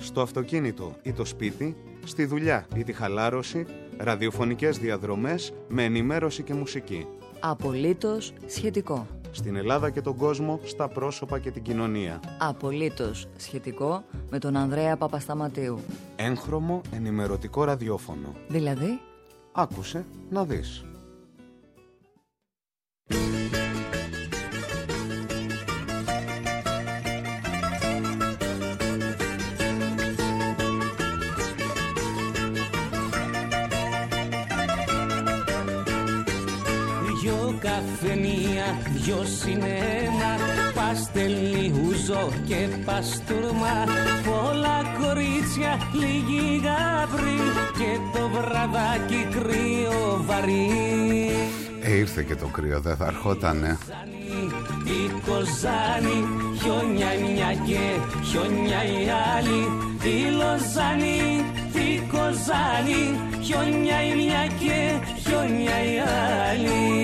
στο αυτοκίνητο ή το σπίτι, στη δουλειά ή τη χαλάρωση, ραδιοφωνικές διαδρομές με ενημέρωση και μουσική. Απολύτως σχετικό. Στην Ελλάδα και τον κόσμο, στα πρόσωπα και την κοινωνία. Απολύτως σχετικό με τον Ανδρέα Παπασταματίου. Έγχρωμο ενημερωτικό ραδιόφωνο. Δηλαδή, άκουσε να δεις. Δυο καφενεία, δυο σινέμα, παστελιούζο και παστούρμα, πολλά κορίτσια, λίγοι γάβροι και το βραδάκι κρύο βαρύ. Ήρθε και το κρύο, δεν θα ερχότανε. Η Κοζάνη, χιόνια μια και χιόνια η άλλη. Η Λοζάνη, η Κοζάνη, χιόνια η μια και χιόνια η άλλη.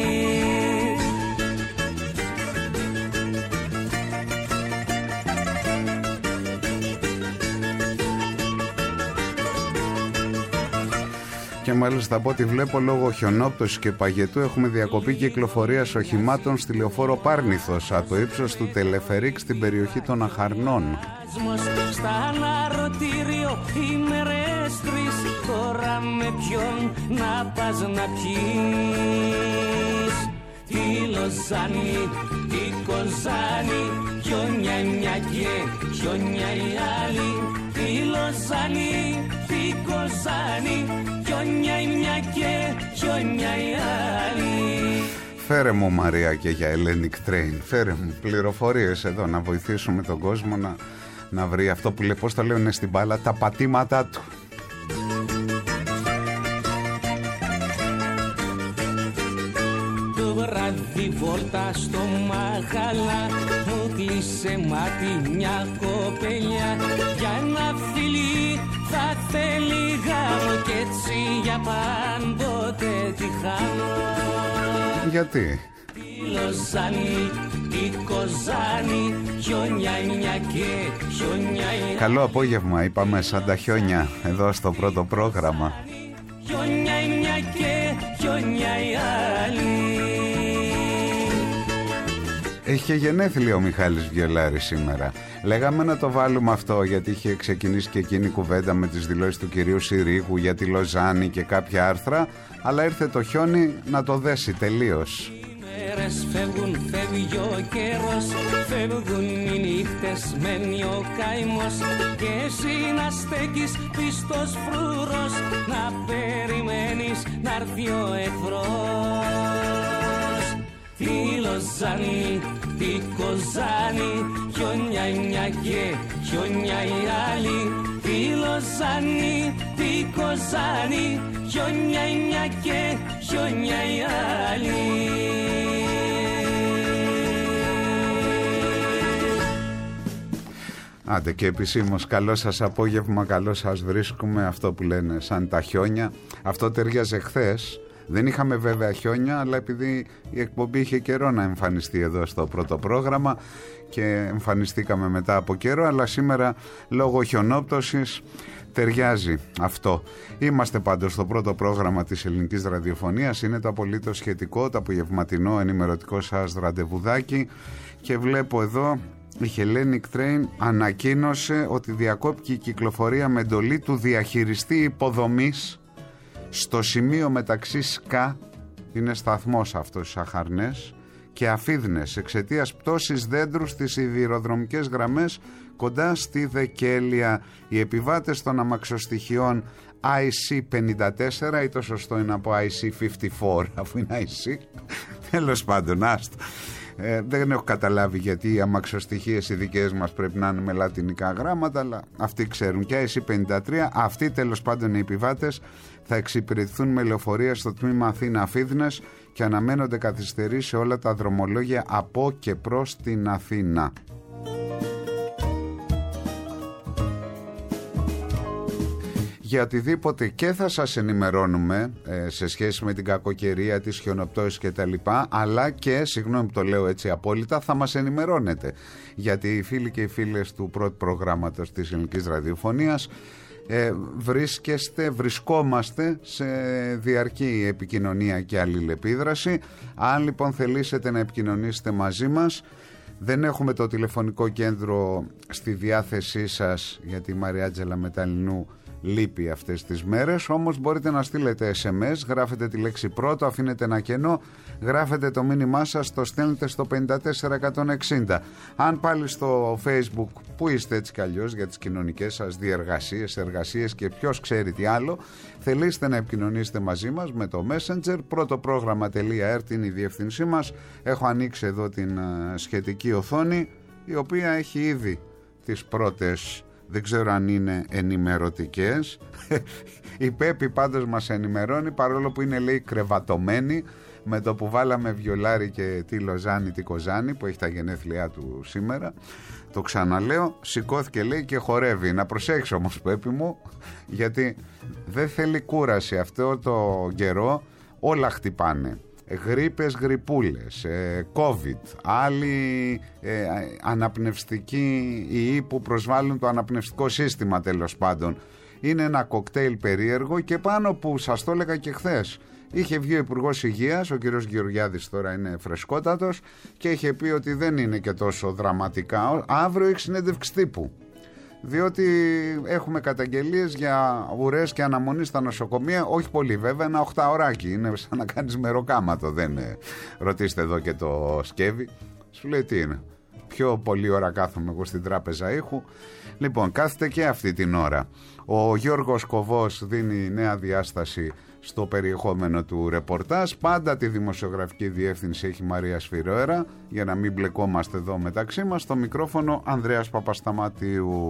Και μάλιστα από ό,τι βλέπω, λόγω χιονόπτωσης και παγετού έχουμε διακοπή κυκλοφορίας οχημάτων στη λεωφόρο Πάρνηθος από το ύψος του Τελεφερίκ στην περιοχή των Αχαρνών. Στα αναρωτήριο οι μέρες τρεις, τώρα με ποιον να πας να πιείς. Τη Λοζάνη, τη Κοζάνη, χιόνια μια και χιόνια η άλλη. Τη Λοζάνη, τη Κοζάνη, χιόνια η μια και χιόνια η άλλη. Φέρε μου, Μαρία, και για Hellenic Train. Φέρε μου πληροφορίες εδώ να βοηθήσουμε τον κόσμο να βρει αυτό που λέει, πώς το λένε στην μπάλα, τα πατήματά του. Το βράδυ βόλτα στο Μαχαλά, μου κλείσε μάτι μια κοπελιά. Για ένα φιλί θα θέλει γάμο κι έτσι για πάντοτε τη χάνω. Γιατί? Τη Λοζάνη, τη Κοζάνη, χιόνια μια και χιόνια η. Καλό απόγευμα, είπαμε, σαν τα χιόνια εδώ στο πρώτο πρόγραμμα. Χιόνια μια και χιόνια η άλλη. Είχε γενέθλια ο Μιχάλης Βιολάρης σήμερα. Λέγαμε να το βάλουμε αυτό γιατί είχε ξεκινήσει και εκείνη η κουβέντα με τις δηλώσεις του κυρίου Συρίγου για τη Λοζάνη και κάποια άρθρα, αλλά ήρθε το χιόνι να το δέσει τελείως. Οι μέρες φεύγουν, φεύγει ο καιρός, φεύγουν οι νύχτες, μένει ο καημός και εσύ να στέκεις πιστός φρούρος, να περιμένεις να έρθει ο εχθρός. Τη Λοζάνη, τη Κοζάνη, χιόνια μια και χιόνια η άλλη. Τη Λοζάνη, τη Κοζάνη, χιόνια μια και χιόνια η άλλη. Άντε και επισήμως καλό σας απόγευμα, καλό σας βρίσκουμε, αυτό που λένε σαν τα χιόνια. Αυτό ταιριάζε χθες. Δεν είχαμε βέβαια χιόνια, αλλά επειδή η εκπομπή είχε καιρό να εμφανιστεί εδώ στο πρώτο πρόγραμμα και εμφανιστήκαμε μετά από καιρό, αλλά σήμερα λόγω χιονόπτωσης ταιριάζει αυτό. Είμαστε πάντως στο πρώτο πρόγραμμα της ελληνικής ραδιοφωνίας, είναι το απολύτως σχετικό, το απογευματινό ενημερωτικό σας ραντεβουδάκι και βλέπω εδώ η Hellenic Train ανακοίνωσε ότι διακόπηκε η κυκλοφορία με εντολή του διαχειριστή υποδομής στο σημείο μεταξύ ΣΚΑ, είναι σταθμός αυτός στις Αχαρνές, και Αφίδνες εξαιτίας πτώσης δέντρου στις σιδηροδρομικές γραμμές κοντά στη Δεκέλεια. Οι επιβάτες των αμαξοστοιχειών IC54, ή το σωστό είναι από IC54 αφού είναι IC, τέλος πάντων, άστο. Δεν έχω καταλάβει γιατί οι αμαξοστοιχίες οι δικές μας πρέπει να είναι με λατινικά γράμματα, αλλά αυτοί ξέρουν. Και IC53, αυτοί τέλος πάντων οι επιβάτες θα εξυπηρετηθούν με λεωφορεία στο τμήμα Αθήνα-Αφίδνες και αναμένονται καθυστερήσεις σε όλα τα δρομολόγια από και προς την Αθήνα. Για οτιδήποτε και θα σας ενημερώνουμε σε σχέση με την κακοκαιρία, τις χιονοπτώσεις και τα λοιπά, αλλά και, συγγνώμη που το λέω έτσι απόλυτα, θα μας ενημερώνετε. Γιατί οι φίλοι και οι φίλες του πρώτου προγράμματος της Ελληνικής Ραδιοφωνίας βρισκόμαστε σε διαρκή επικοινωνία και αλληλεπίδραση. Αν λοιπόν θελήσετε να επικοινωνήσετε μαζί μας, δεν έχουμε το τηλεφωνικό κέντρο στη διάθεσή σας, γιατί η Μαριάτζελα Μεταλλινού λείπει αυτές τις μέρες, όμως μπορείτε να στείλετε SMS, γράφετε τη λέξη πρώτο, αφήνετε ένα κενό, γράφετε το μήνυμά σας, το στέλνετε στο 54160. Αν πάλι στο Facebook, που είστε έτσι κι αλλιώς για τις κοινωνικές σας διεργασίες, εργασίες και ποιος ξέρει τι άλλο, θελήσετε να επικοινωνήσετε μαζί μας με το Messenger, πρωτοπρόγραμμα.rt είναι η διεύθυνσή μας. Έχω ανοίξει εδώ την σχετική οθόνη, η οποία έχει ήδη τις πρώτες, δεν ξέρω αν είναι ενημερωτικές. Η Πέπη πάντως μας ενημερώνει, παρόλο που είναι, λέει, κρεβατωμένη, με το που βάλαμε βιολάρι και τη Λοζάνη τη Κοζάνη, που έχει τα γενέθλιά του σήμερα. Το ξαναλέω, σηκώθηκε, λέει, και χορεύει. Να προσέξεις όμως, Πέπη μου, γιατί δεν θέλει κούραση αυτό το καιρό, όλα χτυπάνε. Γρίπες, γρυπούλες, COVID, άλλοι αναπνευστικοί ιοί που προσβάλλουν το αναπνευστικό σύστημα, τέλος πάντων. Είναι ένα κοκτέιλ περίεργο, και πάνω που σας το έλεγα και χθες, είχε βγει ο Υπουργός Υγείας, ο κύριος Γεωργιάδης, τώρα είναι φρεσκότατος, και είχε πει ότι δεν είναι και τόσο δραματικά. Αύριο έχει συνέντευξη τύπου, διότι έχουμε καταγγελίες για ουρές και αναμονή στα νοσοκομεία. Όχι πολύ βέβαια, ένα 8ωράκι, είναι σαν να κάνεις μεροκάματο. Δεν ρωτήστε εδώ και το Σκεύη, σου λέει τι είναι, πιο πολλή ώρα κάθομαι εγώ στην τράπεζα ήχου. Λοιπόν, κάθεται και αυτή την ώρα. Ο Γιώργος Κοβός δίνει νέα διάσταση στο περιεχόμενο του ρεπορτάζ. Πάντα τη δημοσιογραφική διεύθυνση έχει η Μαρία Σφυρόερα, για να μην μπλεκόμαστε εδώ μεταξύ μας. Στο μικρόφωνο Ανδρέας Παπασταμάτιου.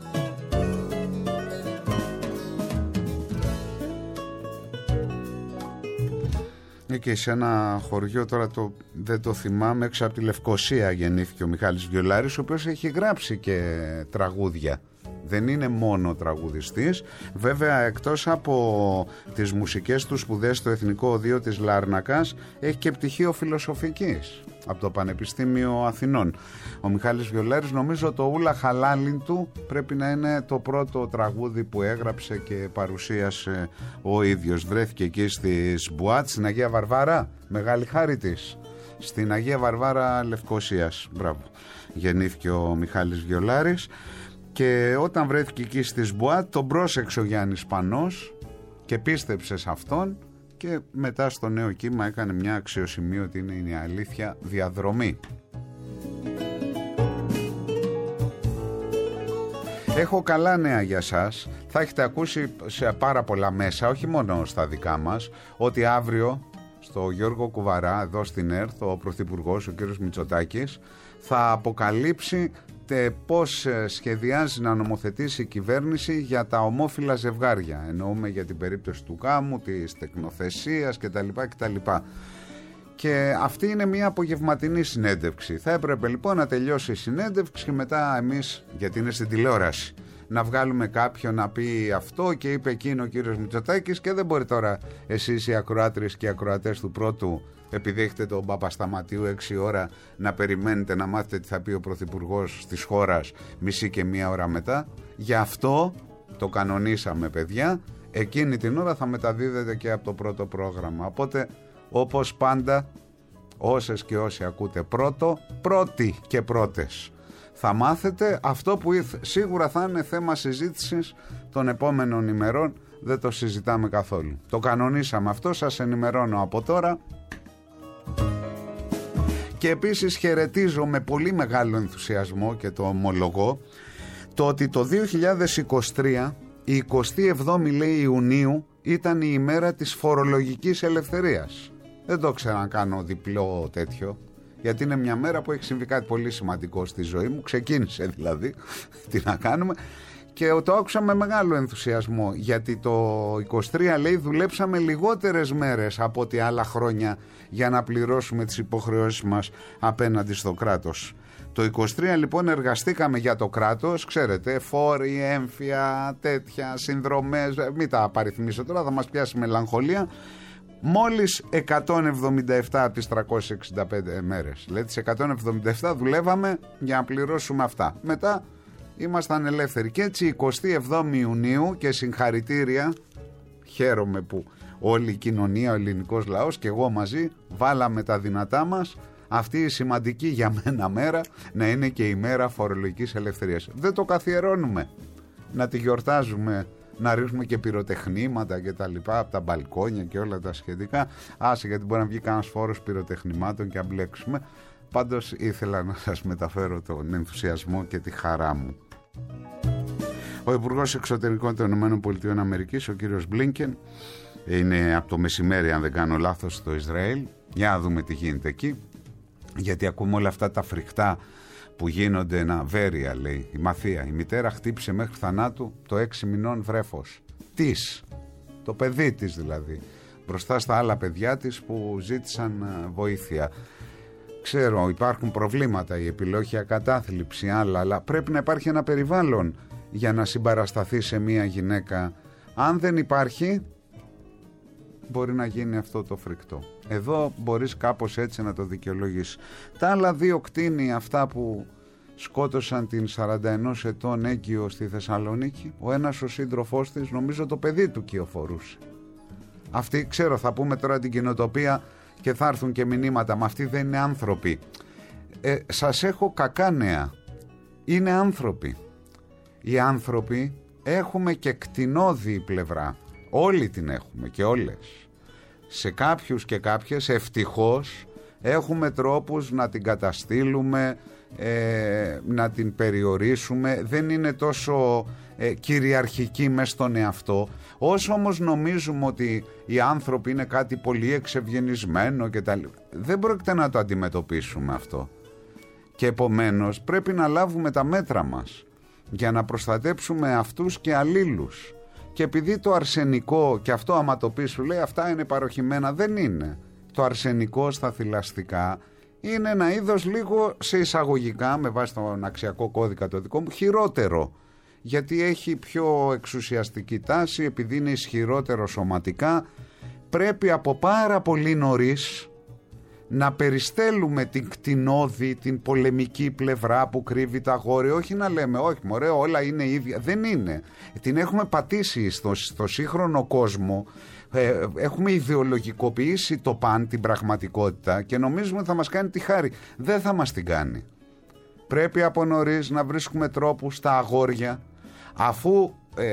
Και σε ένα χωριό, τώρα δεν το θυμάμαι, έξω από τη Λευκοσία γεννήθηκε ο Μιχάλης Βιολάρης, ο οποίος έχει γράψει και τραγούδια. Δεν είναι μόνο τραγουδιστής. Βέβαια, εκτός από τις μουσικές του σπουδές στο Εθνικό Οδείο της Λάρνακας, έχει και πτυχίο φιλοσοφικής από το Πανεπιστήμιο Αθηνών. Ο Μιχάλης Βιολάρης, νομίζω το Ούλα Χαλάλιν του πρέπει να είναι το πρώτο τραγούδι που έγραψε και παρουσίασε ο ίδιος. Βρέθηκε εκεί στη Σμπουάτ, στην Αγία Βαρβάρα, μεγάλη χάρη της, στην Αγία Βαρβάρα Λευκοσίας. Μπράβο, γεννήθηκε ο Μιχάλης Βιολάρης. Και όταν βρέθηκε εκεί στη Σμπουάτ, τον πρόσεξε ο Γιάννης Πανός και πίστεψε σε αυτόν, και μετά στο νέο κύμα έκανε μια αξιοσημείωτη, είναι η αλήθεια, διαδρομή. Έχω καλά νέα για σας. Θα έχετε ακούσει σε πάρα πολλά μέσα, όχι μόνο στα δικά μας, ότι αύριο στο Γιώργο Κουβαρά, εδώ στην ΕΡΤ, ο Πρωθυπουργός, ο κ. Μητσοτάκης, θα αποκαλύψει πώς σχεδιάζει να νομοθετήσει η κυβέρνηση για τα ομόφυλα ζευγάρια. Εννοούμε για την περίπτωση του γάμου, της τεκνοθεσίας κτλ. Και αυτή είναι μια απογευματινή συνέντευξη. Θα έπρεπε λοιπόν να τελειώσει η συνέντευξη και μετά εμείς, γιατί είναι στην τηλεόραση, να βγάλουμε κάποιον να πει αυτό και είπε εκείνο ο κύριος Μητσοτάκης, και δεν μπορεί τώρα εσείς οι ακροάτριες και οι ακροατές του πρώτου, επειδή έχετε τον Παπασταματίου 6 ώρα, να περιμένετε να μάθετε τι θα πει ο Πρωθυπουργός της χώρας μισή και μία ώρα μετά. Γι' αυτό το κανονίσαμε, παιδιά. Εκείνη την ώρα θα μεταδίδεται και από το πρώτο πρόγραμμα. Οπότε, όπως πάντα, όσες και όσοι ακούτε πρώτοι και πρώτες, θα μάθετε αυτό που σίγουρα θα είναι θέμα συζήτησης των επόμενων ημερών. Δεν το συζητάμε καθόλου. Το κανονίσαμε αυτό, σας ενημερώνω από τώρα. Και επίσης χαιρετίζω με πολύ μεγάλο ενθουσιασμό, και το ομολογώ, το ότι το 2023, η 27η λέει Ιουνίου, ήταν η ημέρα της φορολογικής ελευθερίας. Δεν το ξέρω να κάνω διπλό τέτοιο, γιατί είναι μια μέρα που έχει συμβεί κάτι πολύ σημαντικό στη ζωή μου. Ξεκίνησε δηλαδή, τι να κάνουμε. Και το άκουσα με μεγάλο ενθουσιασμό, γιατί το 23 λέει δουλέψαμε λιγότερες μέρες από ό,τι άλλα χρόνια για να πληρώσουμε τις υποχρεώσεις μας απέναντι στο κράτος. Το 23 λοιπόν εργαστήκαμε για το κράτος, ξέρετε, φόροι, έμφυα, τέτοια, συνδρομές, μην τα απαριθμίσω τώρα, θα μας πιάσει μελαγχολία. Μόλις 177 από τις 365 μέρες, δηλαδή τις 177 δουλεύαμε για να πληρώσουμε αυτά. Μετά ήμασταν ελεύθεροι και έτσι 27 Ιουνίου, και συγχαρητήρια, χαίρομαι που όλη η κοινωνία, ο ελληνικός λαός και εγώ μαζί βάλαμε τα δυνατά μας αυτή η σημαντική για μένα μέρα να είναι και η μέρα φορολογικής ελευθερίας. Δεν το καθιερώνουμε, να τη γιορτάζουμε, να ρίχνουμε και πυροτεχνήματα και τα λοιπά από τα μπαλκόνια και όλα τα σχετικά. Άσε, γιατί μπορεί να βγει κανένας φόρος πυροτεχνημάτων και να μπλέξουμε. Πάντως ήθελα να σας μεταφέρω τον ενθουσιασμό και τη χαρά μου. Ο Υπουργός Εξωτερικών των ΗΠΑ, ο κύριος Μπλίνκεν, είναι από το μεσημέρι, αν δεν κάνω λάθος, στο Ισραήλ. Για να δούμε τι γίνεται εκεί, γιατί ακούμε όλα αυτά τα φρικτά που γίνονται. Βέρεια, λέει η Μαθία, η μητέρα χτύπησε μέχρι θανάτου το 6 μηνών βρέφος της, το παιδί της δηλαδή, μπροστά στα άλλα παιδιά της που ζήτησαν βοήθεια. Ξέρω, υπάρχουν προβλήματα, η επιλόχεια κατάθλιψη, άλλα, αλλά πρέπει να υπάρχει ένα περιβάλλον για να συμπαρασταθεί σε μία γυναίκα. Αν δεν υπάρχει, μπορεί να γίνει αυτό το φρικτό. Εδώ μπορείς κάπως έτσι να το δικαιολογήσεις. Τα άλλα δύο κτήνη, αυτά που σκότωσαν την 41 ετών έγκυο στη Θεσσαλονίκη, ο ένας ο σύντροφός της, νομίζω το παιδί του κυοφορούσε. Αυτή, ξέρω, θα πούμε τώρα την κοινοτοπία και θα έρθουν και μηνύματα, μα αυτοί δεν είναι άνθρωποι. Σας έχω κακά νέα. Είναι άνθρωποι. Οι άνθρωποι έχουμε και κτηνώδη πλευρά. Όλοι την έχουμε και όλες. Σε κάποιους και κάποιες ευτυχώς έχουμε τρόπους να την καταστήλουμε, να την περιορίσουμε. Δεν είναι τόσο κυριαρχική μες στον εαυτό. Όσο όμως νομίζουμε ότι οι άνθρωποι είναι κάτι πολύ εξευγενισμένο και τα... δεν πρόκειται να το αντιμετωπίσουμε αυτό. Και επομένως πρέπει να λάβουμε τα μέτρα μας για να προστατέψουμε αυτούς και αλλήλους. Και επειδή το αρσενικό, και αυτό άμα το πει σου λέει αυτά είναι παροχημένα, δεν είναι. Το αρσενικό στα θηλαστικά είναι ένα είδος λίγο σε εισαγωγικά, με βάση τον αξιακό κώδικα το δικό μου, χειρότερο. Γιατί έχει πιο εξουσιαστική τάση, επειδή είναι ισχυρότερο σωματικά, πρέπει από πάρα πολύ νωρίς να περιστέλουμε την κτηνώδη, την πολεμική πλευρά που κρύβει τα αγόρια. Όχι να λέμε, όχι μωρέ, όλα είναι ίδια. Δεν είναι. Την έχουμε πατήσει στο σύγχρονο κόσμο. Έχουμε ιδεολογικοποιήσει το παν, την πραγματικότητα, και νομίζουμε ότι θα μας κάνει τη χάρη. Δεν θα μας την κάνει. Πρέπει από νωρίς να βρίσκουμε τρόπους στα αγόρια, αφού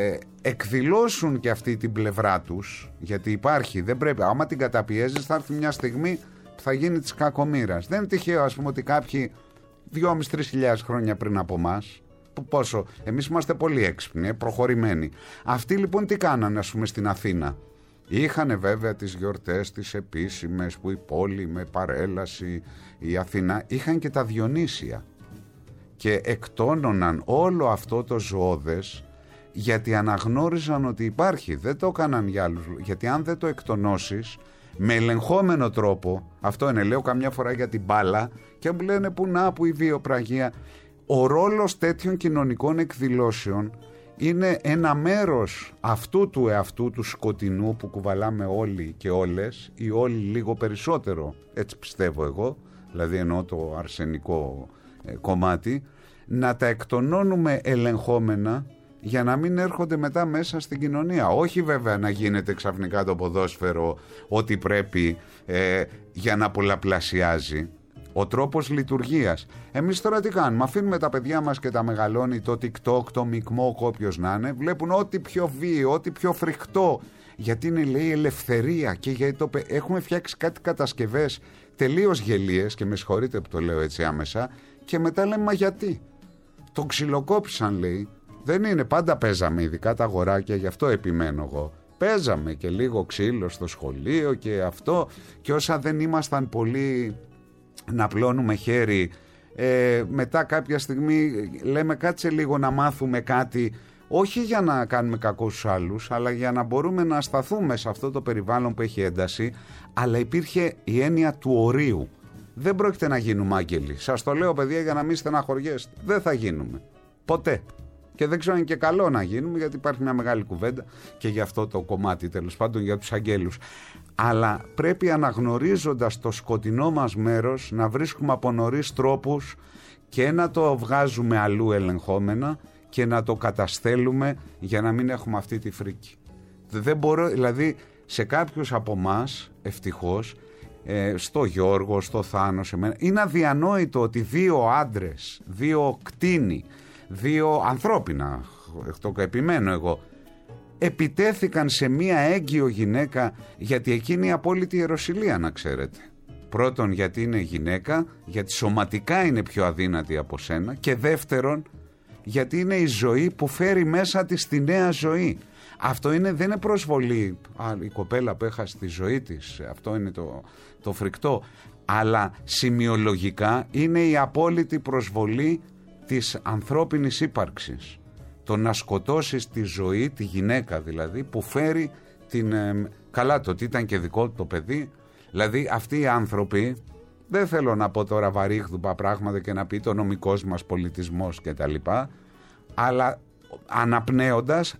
εκδηλώσουν και αυτή την πλευρά τους, γιατί υπάρχει, δεν πρέπει, άμα την καταπιέζεις θα έρθει μια στιγμή που θα γίνει της κακομοίρας. Δεν είναι τυχαίο, ας πούμε, ότι κάποιοι 2.500-3.000 χρόνια πριν από μας, πόσο, εμείς είμαστε πολύ έξυπνοι, προχωρημένοι. Αυτοί λοιπόν τι κάνανε, ας πούμε, στην Αθήνα? Είχανε βέβαια τις γιορτές τις επίσημες που η πόλη με παρέλαση, η Αθήνα, είχαν και τα Διονύσια και εκτόνωναν όλο αυτό το ζωώδες, γιατί αναγνώριζαν ότι υπάρχει. Δεν το έκαναν για άλλους, γιατί αν δεν το εκτονώσεις με ελεγχόμενο τρόπο, αυτό είναι, λέω καμιά φορά για την μπάλα και μου λένε που η βιοπραγία. Ο ρόλος τέτοιων κοινωνικών εκδηλώσεων είναι ένα μέρος αυτού του εαυτού του σκοτεινού που κουβαλάμε όλοι και όλες, ή όλοι λίγο περισσότερο, έτσι πιστεύω εγώ, δηλαδή εννοώ το αρσενικό κομμάτι, να τα εκτονώνουμε ελεγχόμενα για να μην έρχονται μετά μέσα στην κοινωνία. Όχι βέβαια να γίνεται ξαφνικά το ποδόσφαιρο ό,τι πρέπει για να πολλαπλασιάζει. Ο τρόπος λειτουργίας. Εμείς τώρα τι κάνουμε? Αφήνουμε τα παιδιά μας και τα μεγαλώνει το TikTok, το Μικμόκ, όποιος να είναι. Βλέπουν ό,τι πιο βίαιο, ό,τι πιο φρικτό. Γιατί είναι, λέει, ελευθερία. Και γιατί έχουμε φτιάξει κάτι κατασκευές τελείως γελίες, και με συγχωρείτε που το λέω έτσι άμεσα. Και μετά λέμε, μα γιατί? Το ξυλοκόπησαν, λέει. Δεν είναι, πάντα παίζαμε, ειδικά τα αγοράκια, γι' αυτό επιμένω εγώ. Παίζαμε και λίγο ξύλο στο σχολείο και αυτό. Και όσα δεν ήμασταν πολύ να πλώνουμε χέρι, μετά κάποια στιγμή λέμε κάτσε λίγο να μάθουμε κάτι, όχι για να κάνουμε κακό στους άλλους, αλλά για να μπορούμε να σταθούμε σε αυτό το περιβάλλον που έχει ένταση. Αλλά υπήρχε η έννοια του ορίου. Δεν πρόκειται να γίνουμε άγγελοι. Σας το λέω, παιδιά, για να μην στεναχωριέστε. Δεν θα γίνουμε. Ποτέ. Και δεν ξέρω αν και καλό να γίνουμε, γιατί υπάρχει μια μεγάλη κουβέντα και για αυτό το κομμάτι, τέλος πάντων, για τους αγγέλους. Αλλά πρέπει, αναγνωρίζοντας το σκοτεινό μας μέρος, να βρίσκουμε από νωρίς τρόπους και να το βγάζουμε αλλού ελεγχόμενα και να το καταστέλουμε για να μην έχουμε αυτή τη φρίκη. Δεν μπορώ, δηλαδή, σε κάποιους από εμάς, ευτυχώς, στο Γιώργο, στο Θάνο, σε μένα, είναι αδιανόητο ότι 2 άντρες, 2 κτήνοι, 2 ανθρώπινα, το επιμένω εγώ, επιτέθηκαν σε μία έγκυο γυναίκα, γιατί εκείνη η απόλυτη ιεροσυλία, να ξέρετε. Πρώτον, γιατί είναι γυναίκα, γιατί σωματικά είναι πιο αδύνατη από σένα, και δεύτερον, γιατί είναι η ζωή που φέρει μέσα της τη νέα ζωή. Αυτό δεν είναι προσβολή. Η κοπέλα που έχασε τη ζωή της, αυτό είναι το φρικτό. Αλλά σημειολογικά είναι η απόλυτη προσβολή της ανθρώπινης ύπαρξης. Το να σκοτώσεις τη ζωή, τη γυναίκα δηλαδή, που φέρει καλά, το ότι ήταν και δικό του το παιδί. Δηλαδή αυτοί οι άνθρωποι, δεν θέλω να πω τώρα βαρύγδουπα πράγματα και να πει το νομικός μας πολιτισμός και τα λοιπά, αλλά αναπνέοντας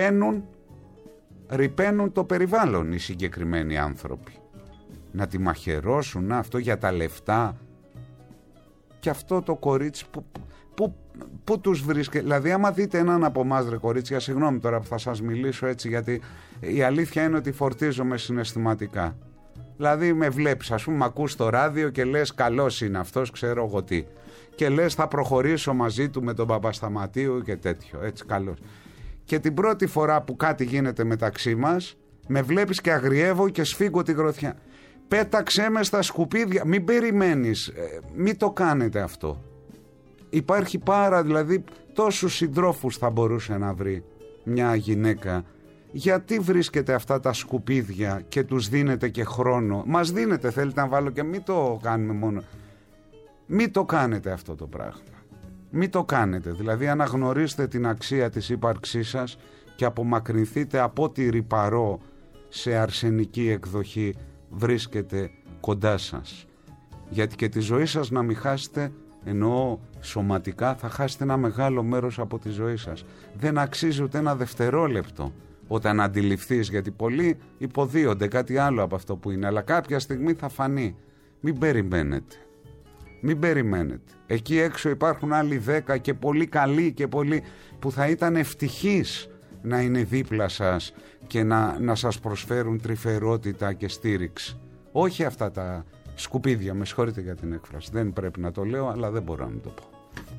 ρυπαίνουν το περιβάλλον οι συγκεκριμένοι άνθρωποι. Να τη μαχαιρώσουν, αυτό για τα λεφτά. Και αυτό το κορίτσι που τους βρίσκεται. Δηλαδή άμα δείτε έναν από εμάς, ρε κορίτσια, συγγνώμη τώρα που θα σας μιλήσω έτσι, γιατί η αλήθεια είναι ότι φορτίζομαι συναισθηματικά. Δηλαδή με βλέπεις, ας πούμε, ακούς στο ράδιο και λες καλός είναι αυτός, ξέρω εγώ τι, και λες θα προχωρήσω μαζί του με τον Παπασταματίου και τέτοιο, έτσι, καλός. Και την πρώτη φορά που κάτι γίνεται μεταξύ μας, με βλέπεις και αγριεύω και σφίγγω τη γροθιά. Πέταξέ με στα σκουπίδια, μην περιμένεις, μην το κάνετε αυτό. Υπάρχει δηλαδή τόσους συντρόφους θα μπορούσε να βρει μια γυναίκα. Γιατί βρίσκετε αυτά τα σκουπίδια και τους δίνετε και χρόνο? Μας δίνετε, θέλετε να βάλω, και μην το κάνουμε μόνο. Μην το κάνετε αυτό το πράγμα. Μην το κάνετε, δηλαδή αναγνωρίστε την αξία της ύπαρξής σας και απομακρυνθείτε από ό,τι ρυπαρό σε αρσενική εκδοχή βρίσκεται κοντά σας. Γιατί και τη ζωή σας να μην χάσετε, εννοώ σωματικά, θα χάσετε ένα μεγάλο μέρος από τη ζωή σας. Δεν αξίζει ούτε ένα δευτερόλεπτο όταν αντιληφθείς, γιατί πολλοί υποδίονται κάτι άλλο από αυτό που είναι, αλλά κάποια στιγμή θα φανεί. Μην περιμένετε. Μην περιμένετε. Εκεί έξω υπάρχουν άλλοι 10 και πολύ καλοί και πολλοί που θα ήταν ευτυχείς να είναι δίπλα σας και να σας προσφέρουν τρυφερότητα και στήριξη. Όχι αυτά τα σκουπίδια, με συγχωρείτε για την έκφραση, δεν πρέπει να το λέω, αλλά δεν μπορώ να μην το πω.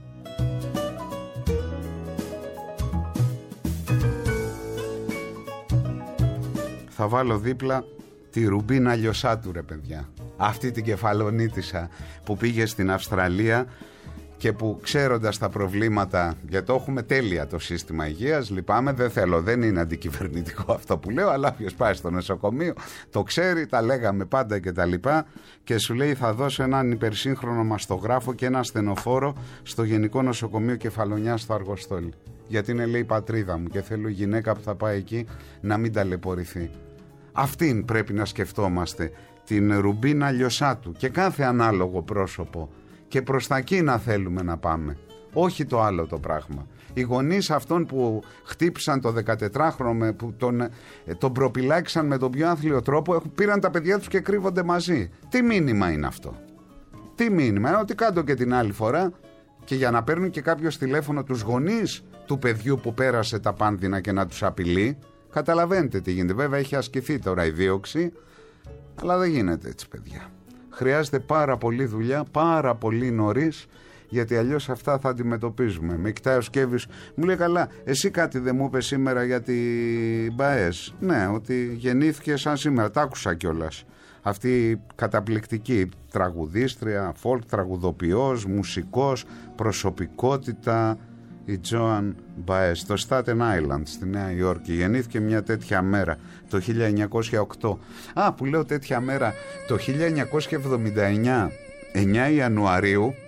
Θα βάλω δίπλα τη Ρουμπίνα Λιωσάτου, ρε παιδιά. Αυτή την κεφαλονίτισσα που πήγε στην Αυστραλία και που, ξέροντας τα προβλήματα, γιατί το έχουμε τέλεια το σύστημα υγείας, λυπάμαι, δεν θέλω, δεν είναι αντικυβερνητικό αυτό που λέω, αλλά όποιος πάει στο νοσοκομείο το ξέρει, τα λέγαμε πάντα και τα λοιπά, και σου λέει θα δώσω έναν υπερσύγχρονο μαστογράφο και ένα ασθενοφόρο στο Γενικό Νοσοκομείο Κεφαλονιάς στο Αργοστόλι. Γιατί είναι, λέει, η πατρίδα μου και θέλω η γυναίκα που θα πάει εκεί να μην ταλαιπωρηθεί. Αυτήν πρέπει να σκεφτόμαστε, την Ρουμπίνα Λιωσάτου και κάθε ανάλογο πρόσωπο, και προς τα εκεί να θέλουμε να πάμε, όχι το άλλο το πράγμα. Οι γονείς αυτών που χτύπησαν το 14χρονο, που τον προπυλάξαν με τον πιο άθλιο τρόπο, πήραν τα παιδιά τους και κρύβονται μαζί. Τι μήνυμα είναι αυτό? Τι μήνυμα? Ότι κάτω και την άλλη φορά, και για να παίρνουν και κάποιος τηλέφωνο τους γονείς του παιδιού που πέρασε τα πάνδυνα και να τους απειλεί. Καταλαβαίνετε τι γίνεται. Βέβαια έχει ασκηθεί τώρα η δίωξη, αλλά δεν γίνεται έτσι, παιδιά. Χρειάζεται πάρα πολλή δουλειά, πάρα πολύ νωρίς, γιατί αλλιώς αυτά θα αντιμετωπίζουμε. Με κοιτάει ο Σκέβης, μου λέει καλά, εσύ κάτι δεν μου είπε σήμερα για την Μπαές? Ναι, ότι γεννήθηκε σαν σήμερα, τα άκουσα κιόλας. Αυτή η καταπληκτική τραγουδίστρια, folk τραγουδοποιός, μουσικός, προσωπικότητα, η Τζόαν Μπαές, στο Staten Island στη Νέα Υόρκη. Γεννήθηκε μια τέτοια μέρα το 1908. Που λέω τέτοια μέρα, το 1979, 9 Ιανουαρίου,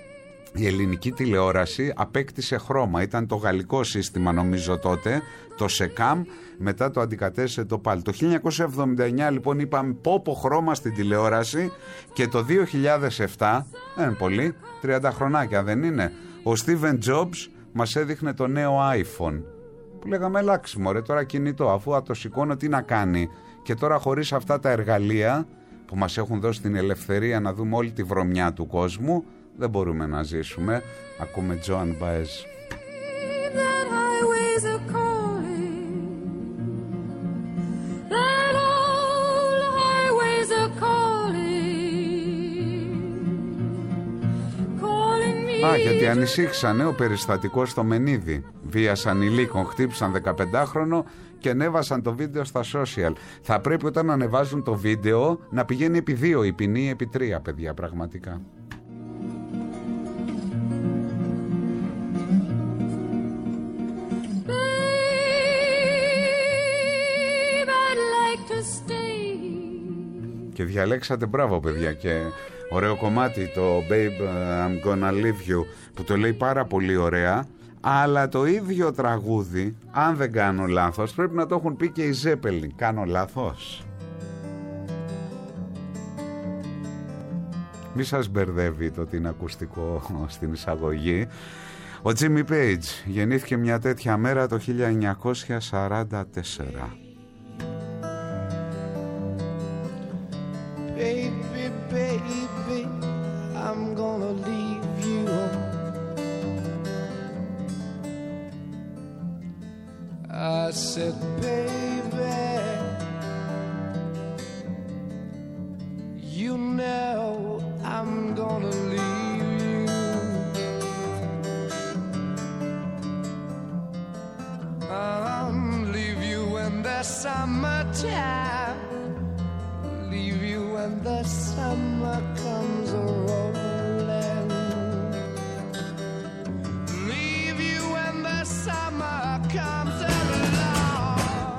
η ελληνική τηλεόραση απέκτησε χρώμα. Ήταν το γαλλικό σύστημα νομίζω τότε, το ΣΕΚΑΜ, μετά το αντικατέστησε το ΠΑΛ. Το 1979 λοιπόν είπαμε πω χρώμα στην τηλεόραση, και το 2007, πολύ, 30 χρονάκια δεν είναι, ο Στίβεν Τζόμπς μας έδειχνε το νέο iPhone, που λέγαμε ελάξει μωρέ τώρα κινητό, αφού θα το σηκώνω τι να κάνει. Και τώρα χωρίς αυτά τα εργαλεία που μας έχουν δώσει την ελευθερία να δούμε όλη τη βρωμιά του κόσμου, δεν μπορούμε να ζήσουμε. Ακούμε Joan Baez. Γιατί ανησύχησαν ο περιστατικό στο Μενίδη. Βίασαν υλίκων, χτύπησαν 15χρονο και ανέβασαν το βίντεο στα social. Θα πρέπει όταν ανεβάζουν το βίντεο να πηγαίνει επί 2 η ποινή, επί 3, παιδιά, πραγματικά. Και διαλέξατε, μπράβο παιδιά, και ωραίο κομμάτι το Babe I'm Gonna Leave You, που το λέει πάρα πολύ ωραία, αλλά το ίδιο τραγούδι, αν δεν κάνω λάθος, πρέπει να το έχουν πει και οι Zeppelin. Κάνω λάθος? Μη σας μπερδεύει το ότι είναι ακουστικό στην εισαγωγή. Ο Jimmy Page γεννήθηκε μια τέτοια μέρα το 1944. Baby, baby, I'm gonna leave you. I said, baby, you know I'm gonna leave you. I'll leave you in the summertime. Leave you when the summer comes rolling. Leave you when the summer comes along.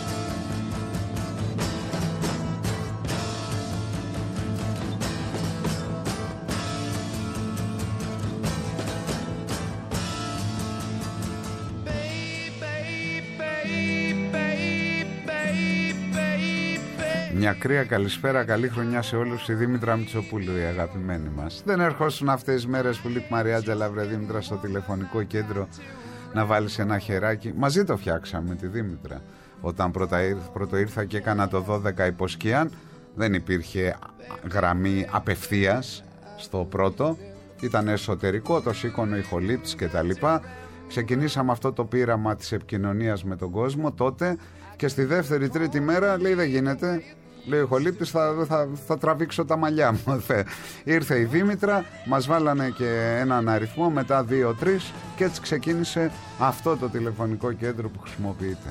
Μια κρύα καλησπέρα, καλή χρονιά σε όλους. Η Δήμητρα Μητσοπούλου, η αγαπημένη μας. Δεν ερχόσουν αυτές τις μέρες που λείπει Μαριάτζελα, βρε Δήμητρα, στο τηλεφωνικό κέντρο να βάλεις ένα χεράκι? Μαζί το φτιάξαμε τη Δήμητρα. Όταν πρώτο ήρθα και έκανα το 12 υποσκίαν, δεν υπήρχε γραμμή απευθείας στο πρώτο. Ήταν εσωτερικό, το σήκωνε ο ηχολήπτης κτλ. Ξεκινήσαμε αυτό το πείραμα της επικοινωνίας με τον κόσμο τότε, και στη δεύτερη τρίτη μέρα λέει δεν γίνεται. Λέει ο ηχολήπτης, θα τραβήξω τα μαλλιά μου. Ήρθε η Δήμητρα, μας βάλανε και έναν αριθμό, μετά 2-3, και έτσι ξεκίνησε αυτό το τηλεφωνικό κέντρο που χρησιμοποιείται.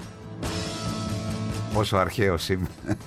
Πόσο αρχαίος είμαι.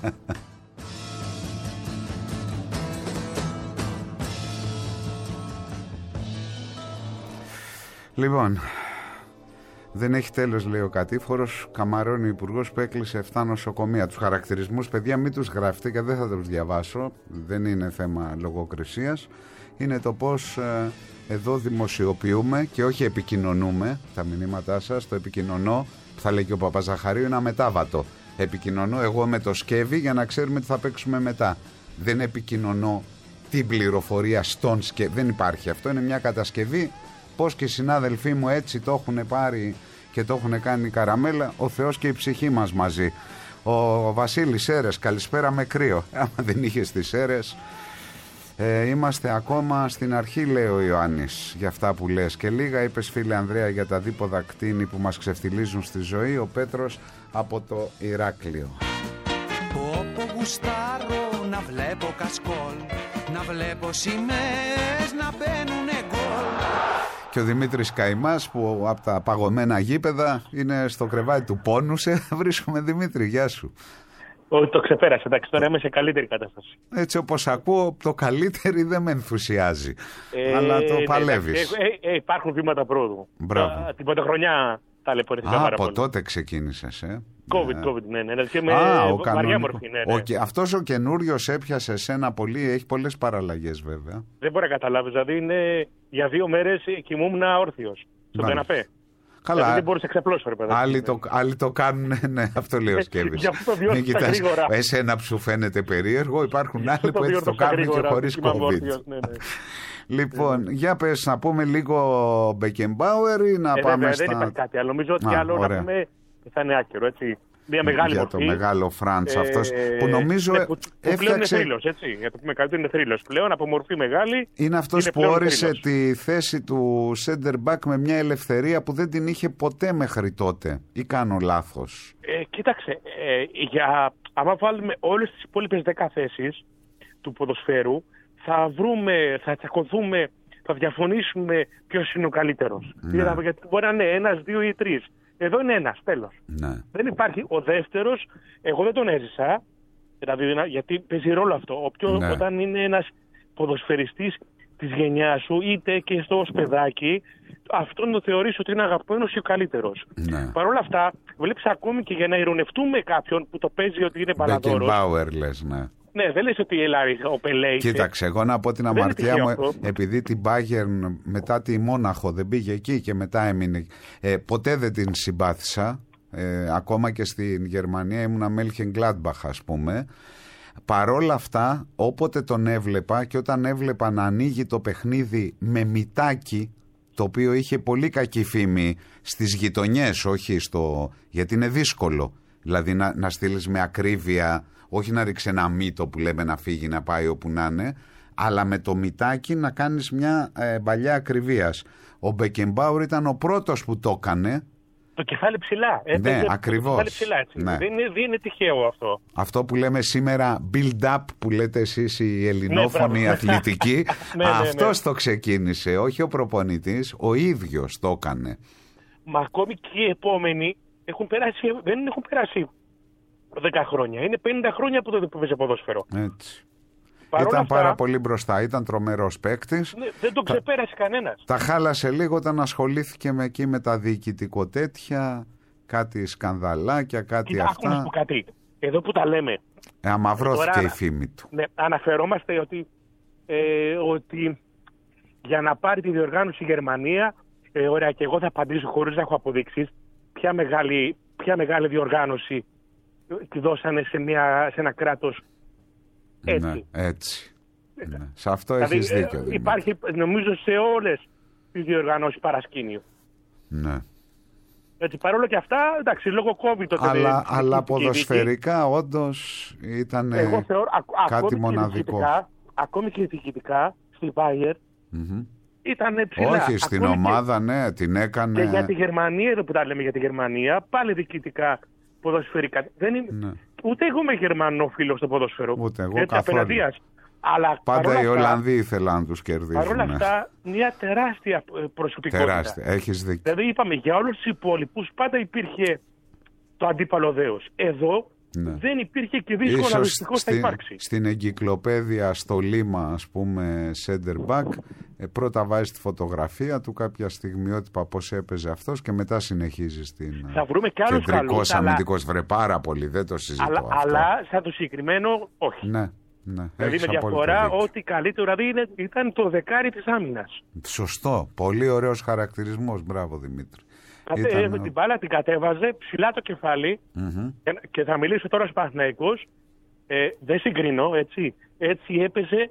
Λοιπόν, δεν έχει τέλος, λέει ο κατήφορος. Καμαρώνει ο υπουργός που έκλεισε 7 νοσοκομεία. Τους χαρακτηρισμούς, παιδιά, μην τους γράφετε και δεν θα τους διαβάσω. Δεν είναι θέμα λογοκρισίας. Είναι το πώς εδώ δημοσιοποιούμε και όχι επικοινωνούμε τα μηνύματά σας. Το επικοινωνώ, που θα λέει και ο Παπαζαχαρίου, είναι αμετάβατο. Επικοινωνώ εγώ με το σκεύη για να ξέρουμε τι θα παίξουμε μετά. Δεν επικοινωνώ την πληροφορία στον σκεύη. Δεν υπάρχει αυτό. Είναι μια κατασκευή. Πώς και οι συνάδελφοί μου έτσι το έχουν πάρει και το έχουν κάνει καραμέλα, ο Θεός και η ψυχή μας μαζί. Ο Βασίλης Σέρες, καλησπέρα με κρύο. Άμα δεν είχες τις Σέρες, είμαστε ακόμα στην αρχή, λέει ο Ιωάννης, για αυτά που λες. Και λίγα είπες, φίλε Ανδρέα, για τα δίποδα κτίνη που μας ξεφτιλίζουν στη ζωή. Ο Πέτρος από το Ηράκλειο. Όπου γουστάρω να βλέπω κασκόλ, να βλέπω σημαίες να μπαίνουνε γκολ. Και ο Δημήτρης Καημάς, που από τα παγωμένα γήπεδα είναι στο κρεβάτι του πόνουσε. Βρίσκουμε, Δημήτρη, γεια σου. Όχι, το ξεπέρασε, εντάξει, τώρα είμαι σε καλύτερη κατάσταση. Έτσι όπως ακούω, το καλύτερη δεν με ενθουσιάζει, αλλά το παλεύεις. Υπάρχουν βήματα πρόοδου. Μπράβο. Την πρωτοχρονιά ταλαιπωρήθηκα πάρα πολύ. Από τότε ξεκίνησες, COVID, ναι. Δηλαδή με βαριά μορφή, ναι. Αυτός ο καινούριος έπιασε εσένα πολύ, έχει πολλές παραλλαγές βέβαια. Δεν μπορεί να καταλάβεις, δηλαδή είναι για 2 μέρες κοιμούμουν όρθιος στον καναπέ. Καλά. Δηλαδή δεν μπορείς να ξαπλώσω, ρε παιδί. Άλλοι το κάνουν, ναι, αυτό λέω σκέφτεσαι. Γι' αυτό το βιώθηκα γρήγορα. Εσένα που σου φαίνεται περίεργο, υπάρχουν άλλοι που έτσι το κάνουν και χωρίς COVID. Λοιπόν, για πες, να πούμε λίγο Beckenbauer ή να πάμε στα... Δεν υπάρχει κάτι άλλο. Νομίζω ότι άλλο να πούμε θα είναι άκυρο, έτσι. Μια μεγάλη για μορφή. Το μεγάλο Φραντς αυτός που νομίζω που πλέον είναι θρύλος, έτσι. Για το πούμε καλύτερο, είναι θρύλος πλέον, από μορφή μεγάλη. Είναι αυτός που όρισε τη θέση του center back με μια ελευθερία που δεν την είχε ποτέ μέχρι τότε. Ή κάνω λάθος? Κοίταξε, άμα βάλουμε όλες τις υπόλοιπες 10 θέσεις του ποδοσφαίρου, θα τσακωθούμε, θα διαφωνήσουμε ποιος είναι ο καλύτερος. Ναι. Γιατί μπορεί να είναι 1, 2 ή 3. Εδώ είναι 1, τέλος. Ναι. Δεν υπάρχει ο δεύτερος, εγώ δεν τον έζησα, δηλαδή, γιατί παίζει ρόλο αυτό. Ναι. Όταν είναι ένας ποδοσφαιριστής της γενιάς σου, είτε και στο σπεδάκι, αυτόν το θεωρείς ότι είναι αγαπημένος και ο καλύτερος. Ναι. Παρ' όλα αυτά, βλέπεις ακόμη και για να ειρωνευτούμε κάποιον που το παίζει ότι είναι μπαλαδόρος. Beckenbauer λες, ναι. Ναι, δεν λες ότι ο Πελέ. Κοίταξε, εγώ να πω την αμαρτία μου, επειδή την Bayern μετά τη Μόναχο δεν πήγε εκεί και μετά έμεινε. Ποτέ δεν την συμπάθησα. Ακόμα και στην Γερμανία ήμουνα Mönchengladbach, ας πούμε. Παρόλα αυτά, όποτε τον έβλεπα και όταν έβλεπα να ανοίγει το παιχνίδι με μητάκι, το οποίο είχε πολύ κακή φήμη στις γειτονιές, όχι γιατί είναι δύσκολο. Δηλαδή να στείλεις με ακρίβεια, όχι να ρίξει ένα μύτο που λέμε να φύγει να πάει όπου να είναι, αλλά με το μητάκι να κάνεις μια παλιά ακριβίας. Ο Beckenbauer ήταν ο πρώτος που το έκανε. Το κεφάλι ψηλά. Ναι, ακριβώς. Ναι. Δεν είναι τυχαίο αυτό. Αυτό που λέμε σήμερα build-up που λέτε εσείς οι ελληνόφωνοι αθλητικοί, αυτός το ξεκίνησε, όχι ο προπονητής, ο ίδιος το έκανε. Μα ακόμη και οι επόμενοι δεν έχουν περάσει 10 χρόνια. Είναι 50 χρόνια που το παίζει ποδόσφαιρο. Έτσι. Ήταν πάρα πολύ μπροστά, ήταν τρομερός παίκτης. Ναι, δεν τον ξεπέρασε κανένας. Τα χάλασε λίγο όταν ασχολήθηκε με τα διοικητικό τέτοια, κάτι σκανδαλάκια, κάτι αυτά. Άκου κάτι. Εδώ που τα λέμε. Αμαυρώθηκε η φήμη του. Ναι, αναφερόμαστε ότι για να πάρει τη διοργάνωση η Γερμανία, ωραία, και εγώ θα απαντήσω χωρίς να έχω αποδείξεις, ποια μεγάλη διοργάνωση τη δώσανε σε ένα κράτος έτσι. Ναι, έτσι. Ναι. Σε αυτό έχεις δίκιο. Υπάρχει, νομίζω, σε όλες τις διοργανώσεις παρασκήνιο. Ναι. Έτσι, παρόλο και αυτά, εντάξει, λόγω COVID τότε. Αλλά ποδοσφαιρικά όντως ήταν κάτι μοναδικό. Ακόμη και διοικητικά στη Bayern ήταν ψηλά. Όχι, στην ομάδα, ναι, την έκανε. Και για τη Γερμανία, εδώ που τα λέμε για τη Γερμανία, πάλι διοικητικά ποδοσφαιρικά. Ναι. Ούτε εγώ είμαι Γερμανόφιλος στο ποδόσφαιρο. Ούτε εγώ καθόλου. Αλλά πάντα οι Ολλανδοί ήθελαν να τους κερδίσουν. Παρ' όλα αυτά, μια τεράστια προσωπικότητα. Τεράστια, έχεις δίκιο. Δηλαδή είπαμε, για όλους τους υπόλοιπους πάντα υπήρχε το αντίπαλο δέος. Εδώ δεν υπήρχε και δύσκολα δυστυχώς θα υπάρξει. Στην εγκυκλοπαίδεια στο Λίμα, ας πούμε, center back, πρώτα βάζει τη φωτογραφία του, κάποια στιγμιότυπα πώς έπαιζε αυτός και μετά συνεχίζει στην. Θα βρούμε και άλλους κεντρικός αμυντικός, βρε πάρα πολύ, δεν το συζητώ αυτό. Αλλά σαν το συγκεκριμένο, όχι. Ναι. Δηλαδή με διαφορά ότι καλύτερο δηλαδή ήταν το δεκάρι της άμυνας. Σωστό, πολύ ωραίος χαρακτηρισμός, μπράβο Δημήτρη. Την μπάλα την κατέβαζε ψηλά το κεφάλι και θα μιλήσω τώρα στους Παναθηναϊκούς, δεν συγκρίνω, έτσι έπαιζε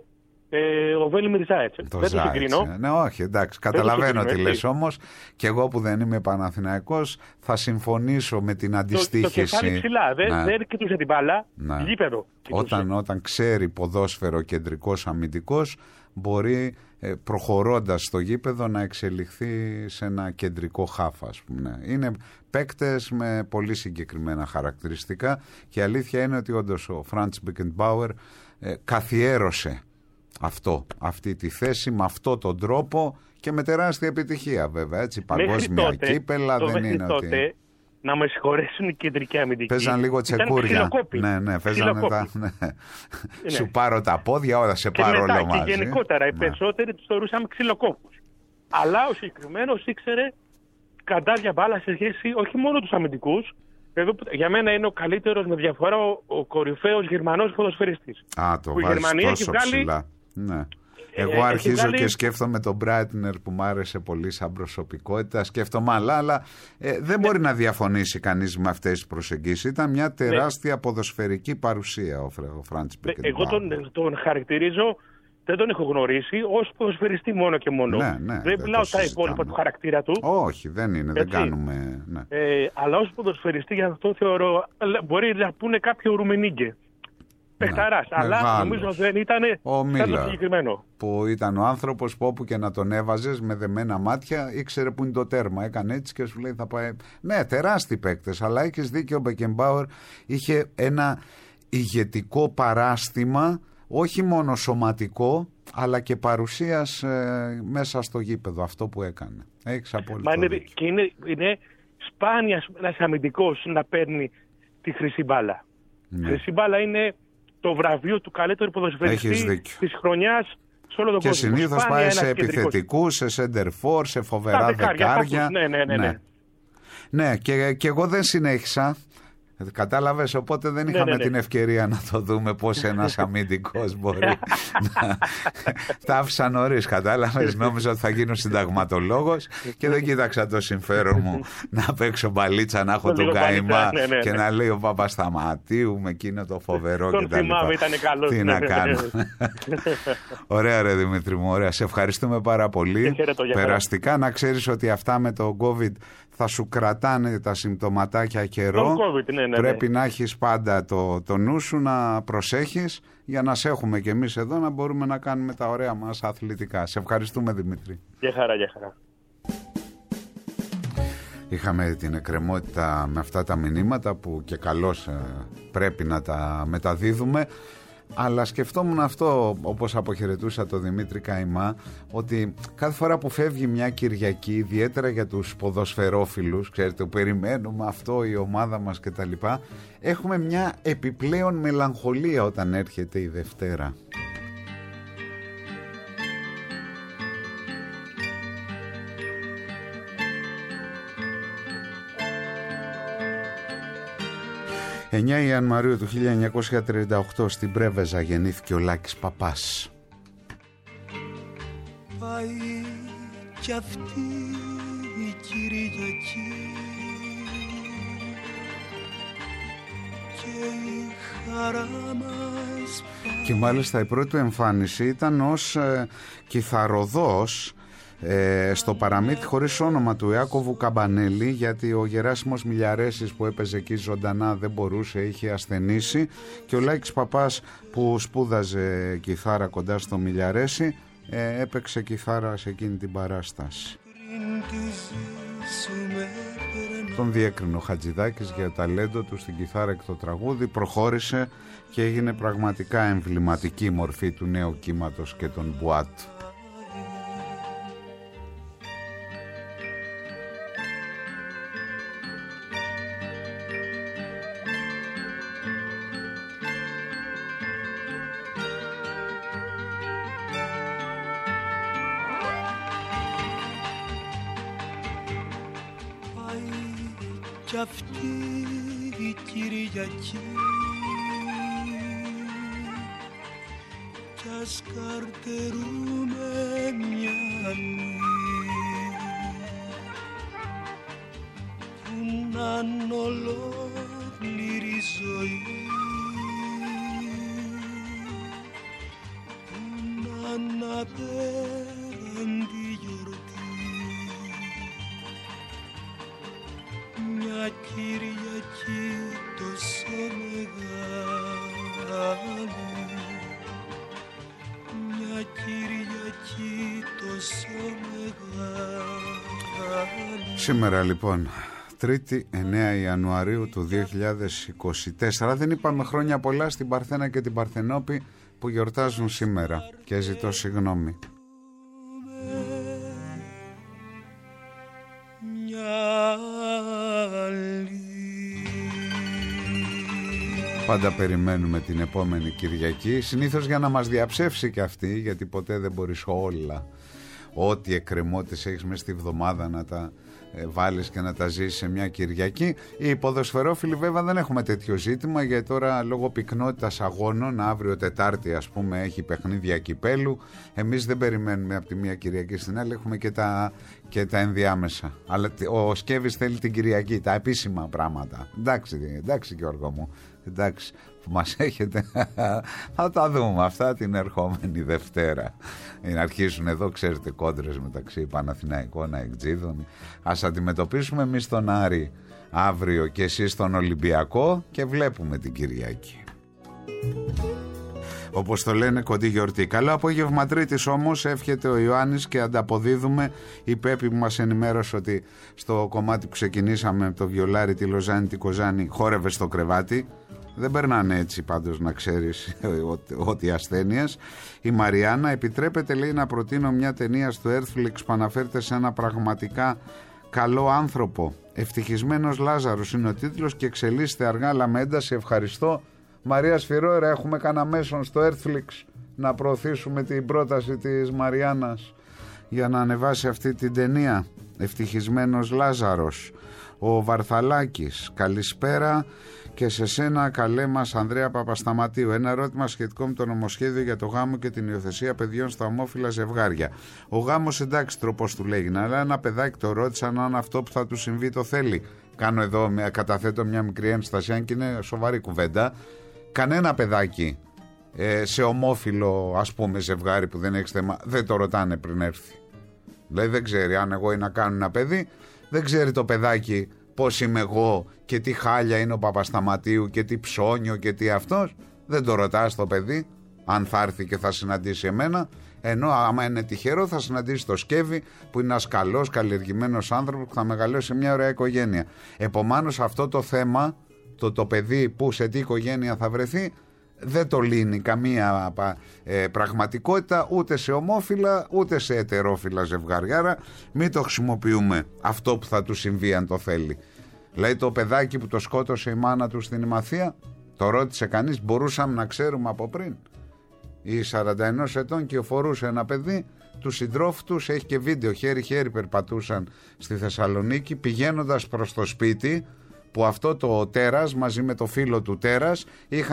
ο Βέλη Μιρζά, έτσι. Δεν το συγκρίνω. Ναι, όχι, εντάξει, καταλαβαίνω τι λες όμως, και εγώ που δεν είμαι Παναθηναϊκός θα συμφωνήσω με την αντιστοίχηση. Το κεφάλι ψηλά, δεν κοιτούσε την μπάλα, γήπεδο. Όταν ξέρει ποδόσφαιρο κεντρικός αμυντικός, μπορεί προχωρώντας στο γήπεδο να εξελιχθεί σε ένα κεντρικό χάφ, ας πούμε. Είναι παίκτες με πολύ συγκεκριμένα χαρακτηριστικά και η αλήθεια είναι ότι όντως ο Φραντς Beckenbauer καθιέρωσε αυτή τη θέση με αυτόν τον τρόπο και με τεράστια επιτυχία βέβαια, έτσι, παγκόσμια κύπελα δεν είναι τότε, ότι... Να με συγχωρέσουν οι κεντρικοί αμυντικοί. Παίζαν λίγο τσεκούρια. Ναι, παίζανε Σου πάρω τα πόδια, όλα σε πάρω όλο μαζί. Και γενικότερα οι περισσότεροι τους θεωρούσαμε ξυλοκόπους. Αλλά ο συγκεκριμένος ήξερε σκαντάλια μπάλα σε σχέση όχι μόνο τους αμυντικούς. Εδώ για μένα είναι ο καλύτερος με διαφορά ο κορυφαίος Γερμανός ποδοσφαιριστής. Το βάζεις τόσο ψηλά. Ναι. Εγώ αρχίζω και σκέφτομαι τον Μπράιτνερ που μου άρεσε πολύ σαν προσωπικότητα. Σκέφτομαι αλλά δεν μπορεί να διαφωνήσει κανείς με αυτές τις προσεγγίσεις. Ήταν μια τεράστια ποδοσφαιρική παρουσία ο Φραντς Μπέκενμπάουερ. Εγώ τον χαρακτηρίζω, δεν τον έχω γνωρίσει, ως ποδοσφαιριστή μόνο και μόνο. Δεν μιλάω τα υπόλοιπα του χαρακτήρα του. Όχι, δεν είναι, δεν κάνουμε. Ναι. Αλλά ως ποδοσφαιριστή, για αυτό θεωρώ, μπορεί να πούνε κάποιο Ρουμενίγκε. Παιχταράς, αλλά νομίζω δεν ήταν κάτι συγκεκριμένο. Που ήταν ο άνθρωπος που όπου και να τον έβαζες με δεμένα μάτια ήξερε που είναι το τέρμα. Έκανε έτσι και σου λέει θα πάει. Ναι, τεράστιοι παίκτες, αλλά έχεις δίκιο, ο Μπεκενμπάουερ είχε ένα ηγετικό παράστημα, όχι μόνο σωματικό, αλλά και παρουσίας μέσα στο γήπεδο, αυτό που έκανε. Έχεις απόλυτο δίκιο. Και είναι σπάνια ένας αμυντικός να παίρνει τη χρυσή μπάλα. Η χρυσή μπάλα είναι το βραβείο του καλύτερου ποδοσφαιριστή της χρονιάς σε όλο τον κόσμο. Και συνήθως πάει σε επιθετικούς, σε σέντερφορ, σε φοβερά δεκάρια. Ναι, και εγώ δεν συνέχισα. Κατάλαβες, οπότε δεν είχαμε την ευκαιρία να το δούμε πώς ένας αμυντικός μπορεί να... Τα άφησα νωρίς, κατάλαβες, νόμιζα ότι θα γίνω συνταγματολόγος και δεν κοίταξα το συμφέρον μου να παίξω μπαλίτσα, να έχω τον καημά και να λέει ο Παπασταματίου με εκείνο το φοβερό και τα λοιπά. Τι να κάνω. Ωραία ρε Δημήτρη μου, ωραία. Σε ευχαριστούμε πάρα πολύ. Περαστικά, να ξέρεις ότι αυτά με το COVID θα σου κρατάνε τα συμπτωματάκια καιρό. Πρέπει να έχεις πάντα το νου σου, να προσέχεις για να σε έχουμε κι εμείς εδώ, να μπορούμε να κάνουμε τα ωραία μας αθλητικά. Σε ευχαριστούμε Δημήτρη. Γεια χαρά, γεια χαρά. Είχαμε την εκκρεμότητα με αυτά τα μηνύματα που και καλώς πρέπει να τα μεταδίδουμε. Αλλά σκεφτόμουν αυτό, όπως αποχαιρετούσα το Δημήτρη Καημά, ότι κάθε φορά που φεύγει μια Κυριακή, ιδιαίτερα για τους ποδοσφαιρόφιλους, ξέρετε, που περιμένουμε αυτό, η ομάδα μας κτλ., έχουμε μια επιπλέον μελαγχολία όταν έρχεται η Δευτέρα. «9 Ιανουαρίου του 1938 στην Πρέβεζα γεννήθηκε ο Λάκης Παπάς». Πάει κι αυτή η Κυριακή και η χαρά μας. Και μάλιστα η πρώτη του εμφάνιση ήταν ως κιθαροδός στο παραμύθι χωρίς όνομα του Ιάκωβου Καμπανέλη, γιατί ο Γεράσιμος Μιλιαρέσης που έπαιζε εκεί ζωντανά δεν μπορούσε, είχε ασθενήσει, και ο Λάκης Παπάς που σπούδαζε κιθάρα κοντά στο Μιλιαρέση έπαιξε κιθάρα σε εκείνη την παράσταση. Τον διέκρινε ο Χατζηδάκης για το ταλέντο του στην κιθάρα και το τραγούδι, προχώρησε και έγινε πραγματικά εμβληματική μορφή του νέου κύματος και των μπουάτ. Κι αυτή η Κυριακή κι ας καρτερούμε μια νύχτα που να'ν ολόκληρη ζωή, που να'ν απέραντη γιορτή, μια Κυριακή τόσο μεγάλη, μια Κυριακή τόσο μεγάλη. Σήμερα λοιπόν, Τρίτη 9 Ιανουαρίου του 2024, δεν είπαμε χρόνια πολλά στην Παρθένα και την Παρθενόπη που γιορτάζουν σήμερα και ζητώ συγγνώμη. Πάντα περιμένουμε την επόμενη Κυριακή, συνήθως για να μας διαψεύσει και αυτή, γιατί ποτέ δεν μπορείς ό,τι εκκρεμότητες έχεις μέσα στη βδομάδα να τα βάλεις και να τα ζήσεις σε μια Κυριακή. Οι ποδοσφαιρόφιλοι βέβαια δεν έχουμε τέτοιο ζήτημα, γιατί τώρα λόγω πυκνότητας αγώνων, αύριο Τετάρτη ας πούμε έχει παιχνίδια κυπέλου, εμείς δεν περιμένουμε από τη μία Κυριακή στην άλλη, έχουμε και τα ενδιάμεσα. Αλλά ο Σκέβης θέλει την Κυριακή, τα επίσημα πράγματα. Εντάξει Γιώργο μου, εντάξει που μας έχετε. Θα τα δούμε αυτά την ερχόμενη Δευτέρα. Να αρχίσουν εδώ, ξέρετε, κόντρες μεταξύ Παναθηναϊκών, Αεκτζίδων. Ας αντιμετωπίσουμε εμείς τον Άρη αύριο και εσείς τον Ολυμπιακό και βλέπουμε την Κυριακή. Όπως το λένε, κοντή γιορτή. Καλό απόγευμα Τρίτης όμως, εύχεται ο Ιωάννης, και ανταποδίδουμε. Η Πέπη που μας ενημέρωσε ότι στο κομμάτι που ξεκινήσαμε το βιολάρι, τη Λοζάνη, τη Κοζάνη, χόρευε στο κρεβάτι. Δεν περνάνε έτσι πάντως, να ξέρεις, ότι ασθένειες. Η Μαριάννα, επιτρέπεται λέει να προτείνω μια ταινία στο Earthflix που αναφέρεται σε ένα πραγματικά καλό άνθρωπο. Ευτυχισμένος Λάζαρος είναι ο τίτλος και εξελίσσεται αργά αλλά με ένταση. Ευχαριστώ. Μαρία Σφυρόερα, έχουμε κανένα μέσον στο Earthflix να προωθήσουμε την πρόταση της Μαριάννας για να ανεβάσει αυτή την ταινία. Ευτυχισμένος Λάζαρος. Ο Βαρθαλάκης, καλησπέρα και σε σένα καλέ μας Ανδρέα Παπασταματίου. Ένα ερώτημα σχετικό με το νομοσχέδιο για το γάμο και την υιοθεσία παιδιών στα ομόφυλα ζευγάρια. Ο γάμος εντάξει τρόπος του λέγει, αλλά ένα παιδάκι το ρώτησαν αν αυτό που θα του συμβεί το θέλει. Κάνω εδώ, καταθέτω μια μικρή ένσταση, αν και είναι σοβαρή κουβέντα. Κανένα παιδάκι σε ομόφυλο ας πούμε ζευγάρι που δεν έχει θέμα, δεν το ρωτάνε πριν έρθει. Δηλαδή δεν ξέρει αν εγώ είναι να κάνω ένα παιδί, δεν ξέρει το παιδάκι πώς είμαι εγώ και τι χάλια είναι ο Παπασταματίου και τι ψώνιο και τι αυτός. Δεν το ρωτάς το παιδί αν θα έρθει και θα συναντήσει εμένα, ενώ άμα είναι τυχερό θα συναντήσει το Σκεύη που είναι ένας καλός, καλλιεργημένος άνθρωπος που θα μεγαλώσει σε μια ωραία οικογένεια. Επομένως αυτό το θέμα, το παιδί που σε τι οικογένεια θα βρεθεί, δεν το λύνει καμία πραγματικότητα ούτε σε ομόφυλα ούτε σε ετερόφυλα ζευγάρια. Άρα μην το χρησιμοποιούμε αυτό που θα του συμβεί αν το θέλει. Δηλαδή το παιδάκι που το σκότωσε η μάνα του στην Ημαθία, το ρώτησε κανείς, μπορούσαμε να ξέρουμε από πριν? Η 41 ετών κυοφορούσε ένα παιδί, του συντρόφου τους, έχει και βίντεο, χέρι-χέρι περπατούσαν στη Θεσσαλονίκη πηγαίνοντας προς το σπίτι που αυτό το τέρας μαζί με το φίλο του τέρας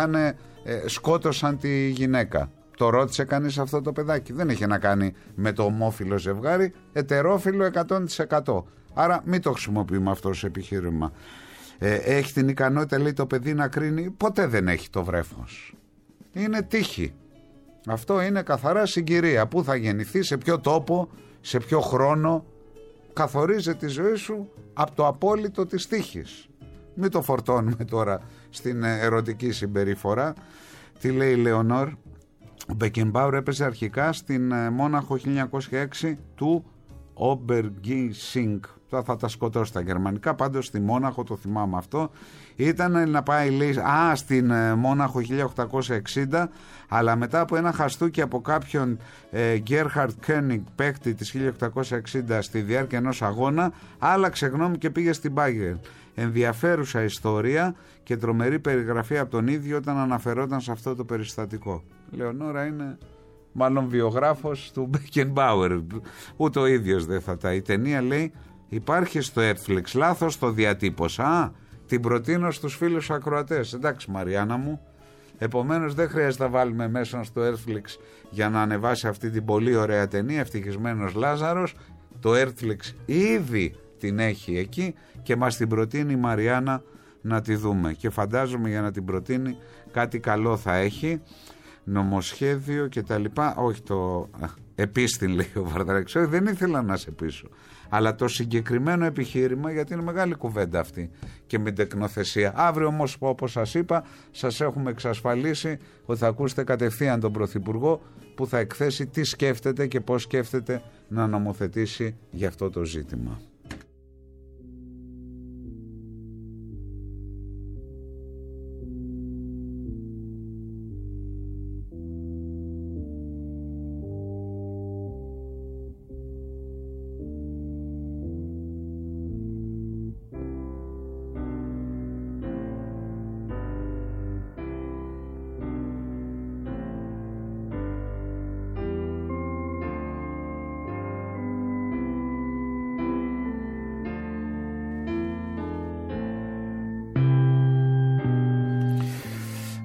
σκότωσαν τη γυναίκα. Το ρώτησε κανείς αυτό το παιδάκι? Δεν είχε να κάνει με το ομόφυλο ζευγάρι, ετερόφυλο 100%. Άρα μην το χρησιμοποιούμε αυτό ως επιχείρημα. Έχει την ικανότητα λέει το παιδί να κρίνει? Ποτέ δεν έχει το βρέφος. Είναι τύχη. Αυτό είναι καθαρά συγκυρία. Πού θα γεννηθεί, σε ποιο τόπο, σε ποιο χρόνο. Καθορίζει τη ζωή σου από το απόλυτο της τύχης. Μην το φορτώνουμε τώρα στην ερωτική συμπεριφορά. Τι λέει η Λεωνόρ? Ο Μπεκενμπάουρ έπαιζε αρχικά στην Μόναχο 1906 του Obergising. Θα τα σκοτώσω στα γερμανικά, πάντως στη Μόναχο το θυμάμαι αυτό. Ήταν να πάει λέει, στην Μόναχο 1860, αλλά μετά από ένα χαστούκι από κάποιον Gerhard König παίκτη της 1860 στη διάρκεια ενός αγώνα, άλλαξε γνώμη και πήγε στην Bayern. Ενδιαφέρουσα ιστορία και τρομερή περιγραφή από τον ίδιο όταν αναφερόταν σε αυτό το περιστατικό. Λεωνόρα είναι μάλλον βιογράφος του Μπεκενμπάουερ, ούτε ο ίδιος δεν θα τα. Η ταινία λέει υπάρχει στο Netflix, λάθος το διατύπωσα, την προτείνω στους φίλους ακροατές. Εντάξει Μαριάννα μου, επομένως δεν χρειάζεται να βάλουμε μέσα στο Netflix για να ανεβάσει αυτή την πολύ ωραία ταινία, Ευτυχισμένος Λάζαρος. Το Netflix ήδη την έχει εκεί και μας την προτείνει η Μαριάννα να τη δούμε και φαντάζομαι για να την προτείνει κάτι καλό θα έχει, νομοσχέδιο και τα λοιπά. Όχι το επίστην λέει ο Βαρδαράκης, δεν ήθελα να σε πείσω, αλλά το συγκεκριμένο επιχείρημα, γιατί είναι μεγάλη κουβέντα αυτή και με τεκνοθεσία. Αύριο όμως όπως σας είπα, σας έχουμε εξασφαλίσει ότι θα ακούσετε κατευθείαν τον Πρωθυπουργό που θα εκθέσει τι σκέφτεται και πώς σκέφτεται να νομοθετήσει για αυτό το ζήτημα.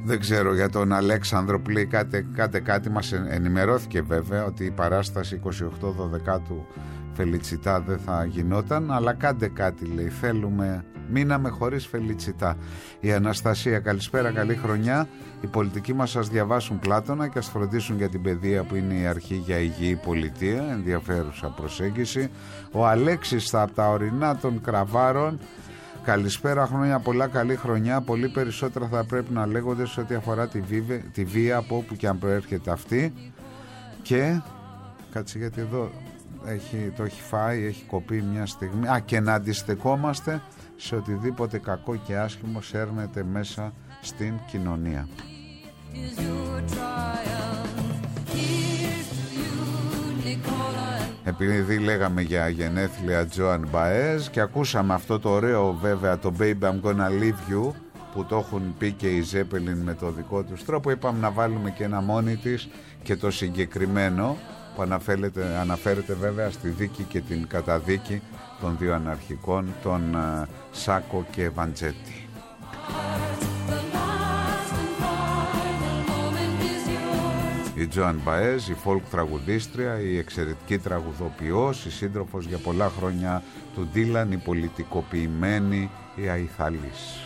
Δεν ξέρω για τον Αλέξανδρο που λέει κάτι μας ενημερώθηκε βέβαια ότι η παράσταση 28 Δωδεκάτου Φελιτσιτά δεν θα γινόταν, αλλά κάντε κάτι, λέει, θέλουμε, μείναμε χωρίς Φελιτσιτά. Η Αναστασία, καλησπέρα, καλή χρονιά. Οι πολιτικοί μας ας διαβάσουν Πλάτωνα και ας φροντίσουν για την παιδεία που είναι η αρχή για υγιή πολιτεία. Ενδιαφέρουσα προσέγγιση. Ο Αλέξης από τα ορεινά των Κραβάρων, καλησπέρα, χρόνια πολλά, καλή χρονιά. Πολύ περισσότερα θα πρέπει να λέγονται σε ό,τι αφορά τη βία από όπου και αν προέρχεται αυτή. Και κάτσε, γιατί εδώ το έχει φάει, έχει κοπεί μια στιγμή. Και να αντιστεκόμαστε σε οτιδήποτε κακό και άσχημο σέρνεται μέσα στην κοινωνία. Επειδή λέγαμε για γενέθλια Τζοαν Μπαέζ και ακούσαμε αυτό το ωραίο βέβαια, το Baby I'm Gonna Leave You, που το έχουν πει και οι Ζέπελιν με το δικό τους τρόπο, είπαμε να βάλουμε και ένα μόνη της και το συγκεκριμένο που αναφέρεται βέβαια στη δίκη και την καταδίκη των δύο αναρχικών, των Σάκο και Βαντζέτη. Η Τζοαν Μπαέζ, η folk τραγουδίστρια, η εξαιρετική τραγουδοποιός, η σύντροφος για πολλά χρόνια του Ντίλαν, η πολιτικοποιημένη, η αϊθαλής.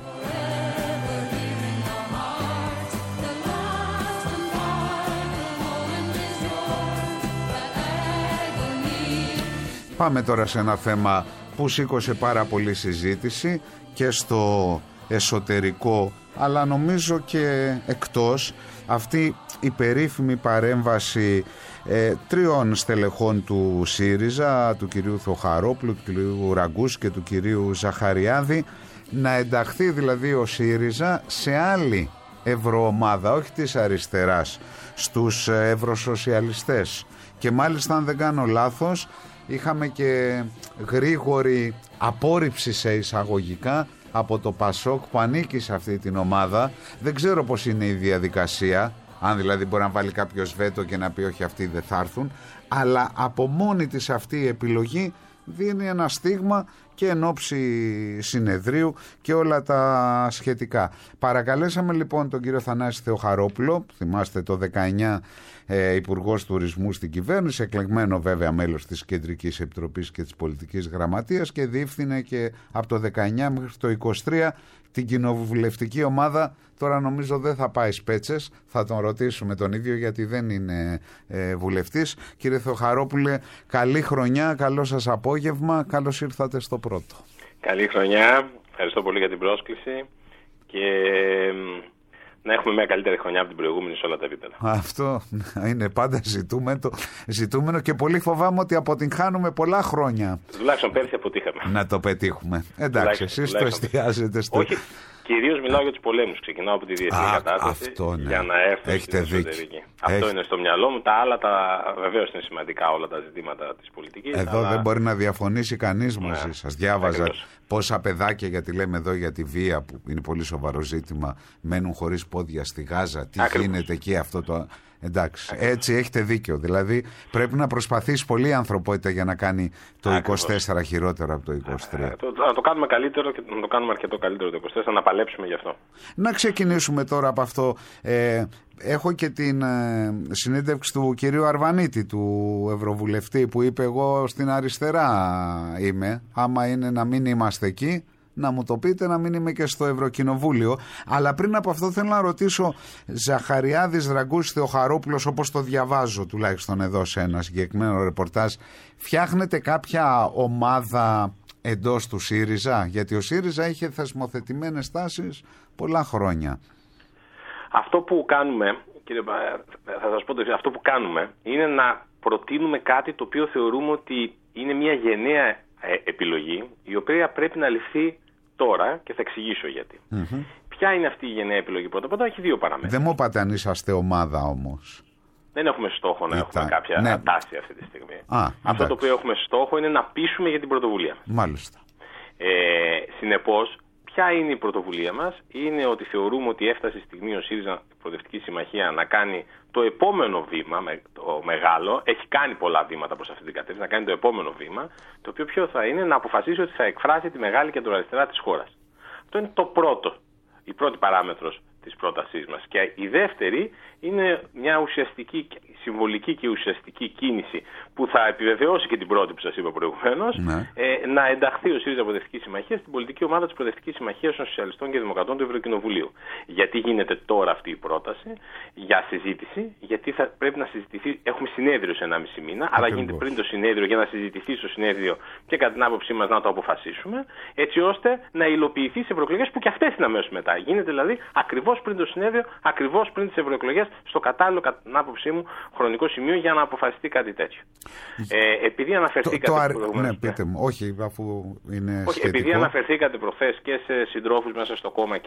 Πάμε τώρα σε ένα θέμα που σήκωσε πάρα πολύ συζήτηση και στο εσωτερικό, αλλά νομίζω και εκτός, αυτή η περίφημη παρέμβαση τριών στελεχών του ΣΥΡΙΖΑ, του κυρίου Θεοχαρόπουλου, του κυρίου Ραγκούς και του κυρίου Ζαχαριάδη, να ενταχθεί δηλαδή ο ΣΥΡΙΖΑ σε άλλη ευρωομάδα, όχι της αριστεράς, στους ευρωσοσιαλιστές. Και μάλιστα, αν δεν κάνω λάθος, είχαμε και γρήγορη απόρριψη σε εισαγωγικά από το ΠΑΣΟΚ που ανήκει σε αυτή την ομάδα. Δεν ξέρω πώς είναι η διαδικασία, αν δηλαδή μπορεί να βάλει κάποιος βέτο και να πει όχι, αυτοί δεν θα έρθουν, αλλά από μόνη της αυτή η επιλογή δίνει ένα στίγμα και εν ώψη συνεδρίου και όλα τα σχετικά. Παρακαλέσαμε λοιπόν τον κύριο Θανάση Θεοχαρόπουλο, θυμάστε το 19 Υπουργός Τουρισμού στην κυβέρνηση, εκλεγμένο βέβαια μέλος της Κεντρικής Επιτροπής και της Πολιτικής Γραμματείας, και διεύθυνε και από το 19 μέχρι το 23 την κοινοβουλευτική ομάδα. Τώρα νομίζω δεν θα πάει σπέτσες, θα τον ρωτήσουμε τον ίδιο γιατί δεν είναι βουλευτής. Κύριε Θεοχαρόπουλε, καλή χρονιά, καλό σας απόγευμα, καλώς ήρθατε στο πρώτο. Καλή χρονιά, ευχαριστώ πολύ για την πρόσκληση και να έχουμε μια καλύτερη χρονιά από την προηγούμενη σε όλα τα επίπεδα. Αυτό είναι πάντα ζητούμενο και πολύ φοβάμαι ότι αποτυγχάνουμε πολλά χρόνια. Τουλάχιστον πέρσι αποτύχαμε. Να το πετύχουμε. Εντάξει, εσείς το εστιάζετε στο... Όχι, κυρίως μιλάω για τους πολέμους. Ξεκινάω από τη διεθνή κατάσταση για να έρθω στην εσωτερική. Αυτό είναι στο μυαλό μου. Τα άλλα βεβαίως είναι σημαντικά, όλα τα ζητήματα της πολιτικής. Εδώ δεν μπορεί να διαφωνήσει κανείς μαζί σας. Διάβαζα πόσα παιδάκια, γιατί λέμε εδώ για τη βία που είναι πολύ σοβαρό ζήτημα, μένουν χωρίς πόδια στη Γάζα. Τι γίνεται εκεί αυτό το... Εντάξει, έτσι έχετε δίκιο. Δηλαδή πρέπει να προσπαθήσει πολύ η ανθρωπότητα για να κάνει το 24 χειρότερο από το 23. Να το κάνουμε καλύτερο και να το κάνουμε αρκετό καλύτερο το 24, να παλέψουμε γι' αυτό. Να ξεκινήσουμε τώρα από αυτό. Έχω και την συνέντευξη του κυρίου Αρβανίτη, του Ευρωβουλευτή, που είπε εγώ στην αριστερά είμαι. Άμα είναι να μην είμαστε εκεί, να μου το πείτε, να μην είμαι και στο Ευρωκοινοβούλιο. Αλλά πριν από αυτό θέλω να ρωτήσω, Ζαχαριάδης, Ραγκούς, Θεοχαρόπουλος, όπως το διαβάζω τουλάχιστον εδώ σε ένα συγκεκριμένο ρεπορτάζ, φτιάχνετε κάποια ομάδα εντός του ΣΥΡΙΖΑ? Γιατί ο ΣΥΡΙΖΑ είχε θεσμοθετημένες τάσεις πολλά χρόνια. Αυτό που κάνουμε, κύριε, θα σας πω το εξής, αυτό που κάνουμε είναι να προτείνουμε κάτι το οποίο θεωρούμε ότι είναι μια γενναία επιλογή, η οποία πρέπει να ληφθεί τώρα και θα εξηγήσω γιατί. Ποια είναι αυτή η γενναία επιλογή? Πρώτα έχει δύο παραμέτρους. Δεν μου είπατε αν είσαστε ομάδα όμως. Δεν έχουμε στόχο να έχουμε κάποια τάση αυτή τη στιγμή. Αυτό το οποίο έχουμε στόχο είναι να πείσουμε για την πρωτοβουλία. Μάλιστα. Συνεπώς, ποια είναι η πρωτοβουλία μας? Είναι ότι θεωρούμε ότι έφτασε η στιγμή ο ΣΥΡΙΖΑ, η Προοδευτική Συμμαχία, να κάνει το επόμενο βήμα, το μεγάλο. Έχει κάνει πολλά βήματα προς αυτή την κατεύθυνση, να κάνει το επόμενο βήμα, το οποίο ποιο θα είναι? Να αποφασίσει ότι θα εκφράσει τη μεγάλη κεντροαριστερά της χώρας. Αυτό είναι το πρώτο, η πρώτη παράμετρος της πρότασής μας. Και η δεύτερη είναι μια ουσιαστική, συμβολική και ουσιαστική κίνηση που θα επιβεβαιώσει και την πρώτη που σας είπα προηγουμένως, να ενταχθεί ο ΣΥΡΙΖΑ Προοδευτική Συμμαχία στην πολιτική ομάδα της Προοδευτικής Συμμαχίας των Σοσιαλιστών και Δημοκρατών του Ευρωκοινοβουλίου. Γιατί γίνεται τώρα αυτή η πρόταση για συζήτηση, γιατί θα πρέπει να συζητηθεί, έχουμε συνέδριο σε 1,5 μήνα, αλλά γίνεται πριν το συνέδριο για να συζητηθεί στο συνέδριο και κατά την άποψή μας να το αποφασίσουμε, έτσι ώστε να υλοποιηθεί σε ευρωεκλογές που και αυτές είναι αμέσως μετά. Γίνεται δηλαδή ακριβώς πριν το συνέδριο, ακριβώς πριν τις ευρωεκλογές, στο κατάλληλο, κατά την άποψή μου, χρονικό σημείο για να αποφασιστεί κάτι τέτοιο. Επειδή αναφερθήκατε προηγουμένως. Ναι, πείτε μου, όχι, αφού είναι σχετικό. Επειδή αναφερθήκατε προχθές και σε συντρόφους μέσα στο κόμμα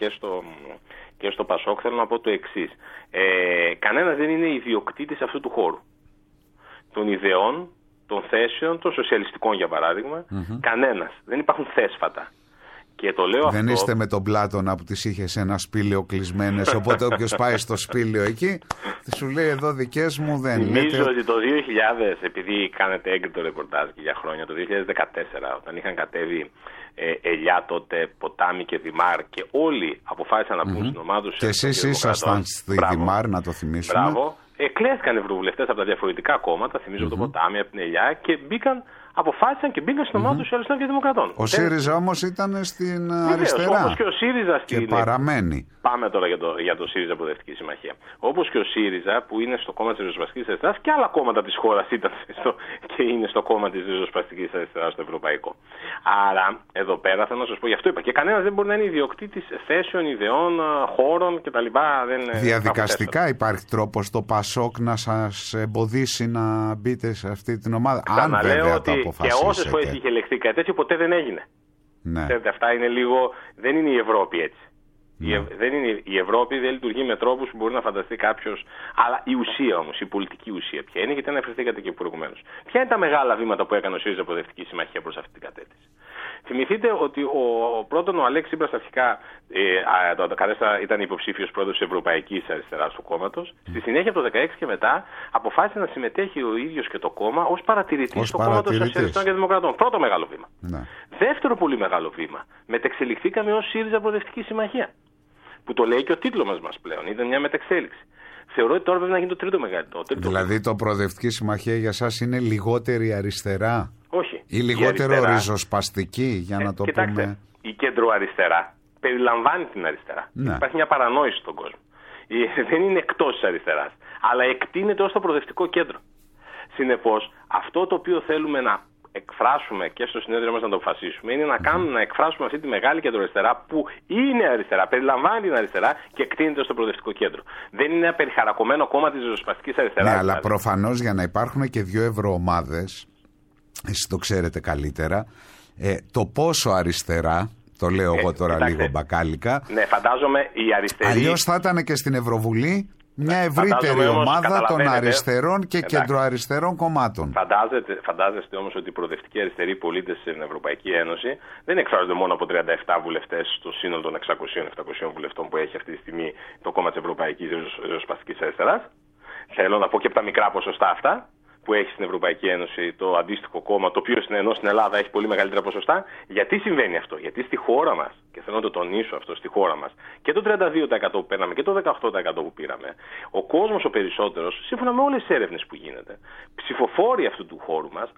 και στο Πασόκ, θέλω να πω το εξής. Κανένας δεν είναι ιδιοκτήτης αυτού του χώρου. Των ιδεών, των θέσεων, των σοσιαλιστικών για παράδειγμα. Κανένας. Δεν υπάρχουν θέσφατα. Και το λέω δεν είστε με τον Πλάτωνα που τις είχε σε ένα σπήλαιο κλεισμένες, οπότε όποιος πάει στο σπήλαιο εκεί, σου λέει εδώ δικές μου δεν. Νομίζω ότι το 2000, επειδή κάνετε έγκριτο ρεπορτάζ και για χρόνια, το 2014, όταν είχαν κατέβει Ελιά τότε, Ποτάμι και Δημάρ και όλοι αποφάσισαν να μπουν στην ομάδα τους. Και εσείς ήσασταν στη Δημάρ, να το θυμίσουμε. Μπράβο. Εκλέθηκαν ευρωβουλευτές από τα διαφορετικά κόμματα, θυμίζω από το Ποτάμι, από την Ελιά, και αποφάσισαν και μπήκαν στην ομάδα των Σοσιαλιστών και Δημοκρατών. Ο ΣΥΡΙΖΑ όμως ήταν στην αριστερά. Όπως και ο ΣΥΡΙΖΑ και παραμένει. Πάμε τώρα για το ΣΥΡΙΖΑ Προοδευτική Συμμαχία. Όπως και ο ΣΥΡΙΖΑ που είναι στο κόμμα της Ριζοσπαστικής Αριστεράς και άλλα κόμματα της χώρας ήταν και είναι στο κόμμα της Ριζοσπαστικής Αριστεράς στο ευρωπαϊκό. Άρα εδώ πέρα θέλω να σας πω, γι' αυτό είπα, και κανένας δεν μπορεί να είναι ιδιοκτήτης θέσεων, ιδεών, χώρων κτλ. Διαδικαστικά υπάρχει τρόπος στο Πασόκ να σας εμποδίσει να μπείτε σε αυτή την ομάδα? Αν βέβαια το αποφασίσετε. Και όσες φορές είχε λεχθεί κάτι τέτοιο, ποτέ δεν έγινε. Ναι. Αυτά είναι λίγο. Δεν είναι η Ευρώπη έτσι. Δεν είναι, η Ευρώπη δεν λειτουργεί με τρόπους που μπορεί να φανταστεί κάποιος. Αλλά η ουσία όμως, η πολιτική ουσία ποια είναι, γιατί αναφερθήκατε και προηγουμένως. Ποια είναι τα μεγάλα βήματα που έκανε ο ΣΥΡΙΖΑ Προοδευτική Συμμαχία προς αυτή την κατεύθυνση? Θυμηθείτε ότι ο Αλέξης Τσίπρας αρχικά ήταν υποψήφιος πρόεδρος της Ευρωπαϊκής Αριστεράς του κόμματος. Στη συνέχεια από το 2016 και μετά αποφάσισε να συμμετέχει ο ίδιος και το κόμμα ως παρατηρητής στο κόμμα των Σοσιαλιστών και Δημοκρατών. Πρώτο μεγάλο βήμα. Ναι. Δεύτερο πολύ μεγάλο βήμα. Μετεξελιχθήκαμε ως ΣΥΡΙΖΑ Προοδευτική Συμμαχία. Που το λέει και ο τίτλος μας πλέον. Ήταν μια μετεξέλιξη. Θεωρώ ότι τώρα πρέπει να γίνει το τρίτο μεγαλύτερο. Δηλαδή το Προοδευτική Συμμαχία για σας είναι λιγότερη αριστερά? Όχι. Ή λιγότερο ριζοσπαστική, για να το πούμε. Η κεντροαριστερά περιλαμβάνει την αριστερά. Ναι. Υπάρχει μια παρανόηση στον κόσμο. Δεν είναι εκτός της αριστεράς, αλλά εκτείνεται ως το προοδευτικό κέντρο. Συνεπώς, αυτό το οποίο θέλουμε να εκφράσουμε και στο συνέδριο μας να το αποφασίσουμε είναι να εκφράσουμε αυτή τη μεγάλη κεντροαριστερά που είναι αριστερά, περιλαμβάνει την αριστερά και εκτείνεται στο προοδευτικό κέντρο. Δεν είναι ένα περιχαρακωμένο κόμμα της ριζοσπαστικής αριστεράς. Ναι, αλλά προφανώς για να υπάρχουν και δύο ευρωομάδες, εσείς το ξέρετε καλύτερα, το πόσο αριστερά, το λέω εγώ τώρα λίγο μπακάλικα. Ναι, φαντάζομαι η αριστερή. Αλλιώς θα ήταν και στην Ευρωβουλή μια ευρύτερη ομάδα των αριστερών και κεντροαριστερών κομμάτων. Φαντάζεστε όμως ότι οι προοδευτικοί αριστεροί πολίτες στην Ευρωπαϊκή Ένωση δεν εκφράζονται μόνο από 37 βουλευτές στο σύνολο των 600-700 βουλευτών που έχει αυτή τη στιγμή το κόμμα της Ευρωπαϊκής Ριζοσπαστικής Αριστεράς. Θέλω να πω και από τα μικρά ποσοστά αυτά που έχει στην Ευρωπαϊκή Ένωση το αντίστοιχο κόμμα, το οποίο ενώ στην Ελλάδα έχει πολύ μεγαλύτερα ποσοστά. Γιατί συμβαίνει αυτό? Γιατί στη χώρα μας, και θέλω να το τονίσω αυτό, στη χώρα μας, και το 32% που παίρναμε και το 18% που πήραμε, ο κόσμος ο περισσότερος, σύμφωνα με όλες τις έρευνες που γίνεται, ψηφοφόροι αυτού του χώρου μας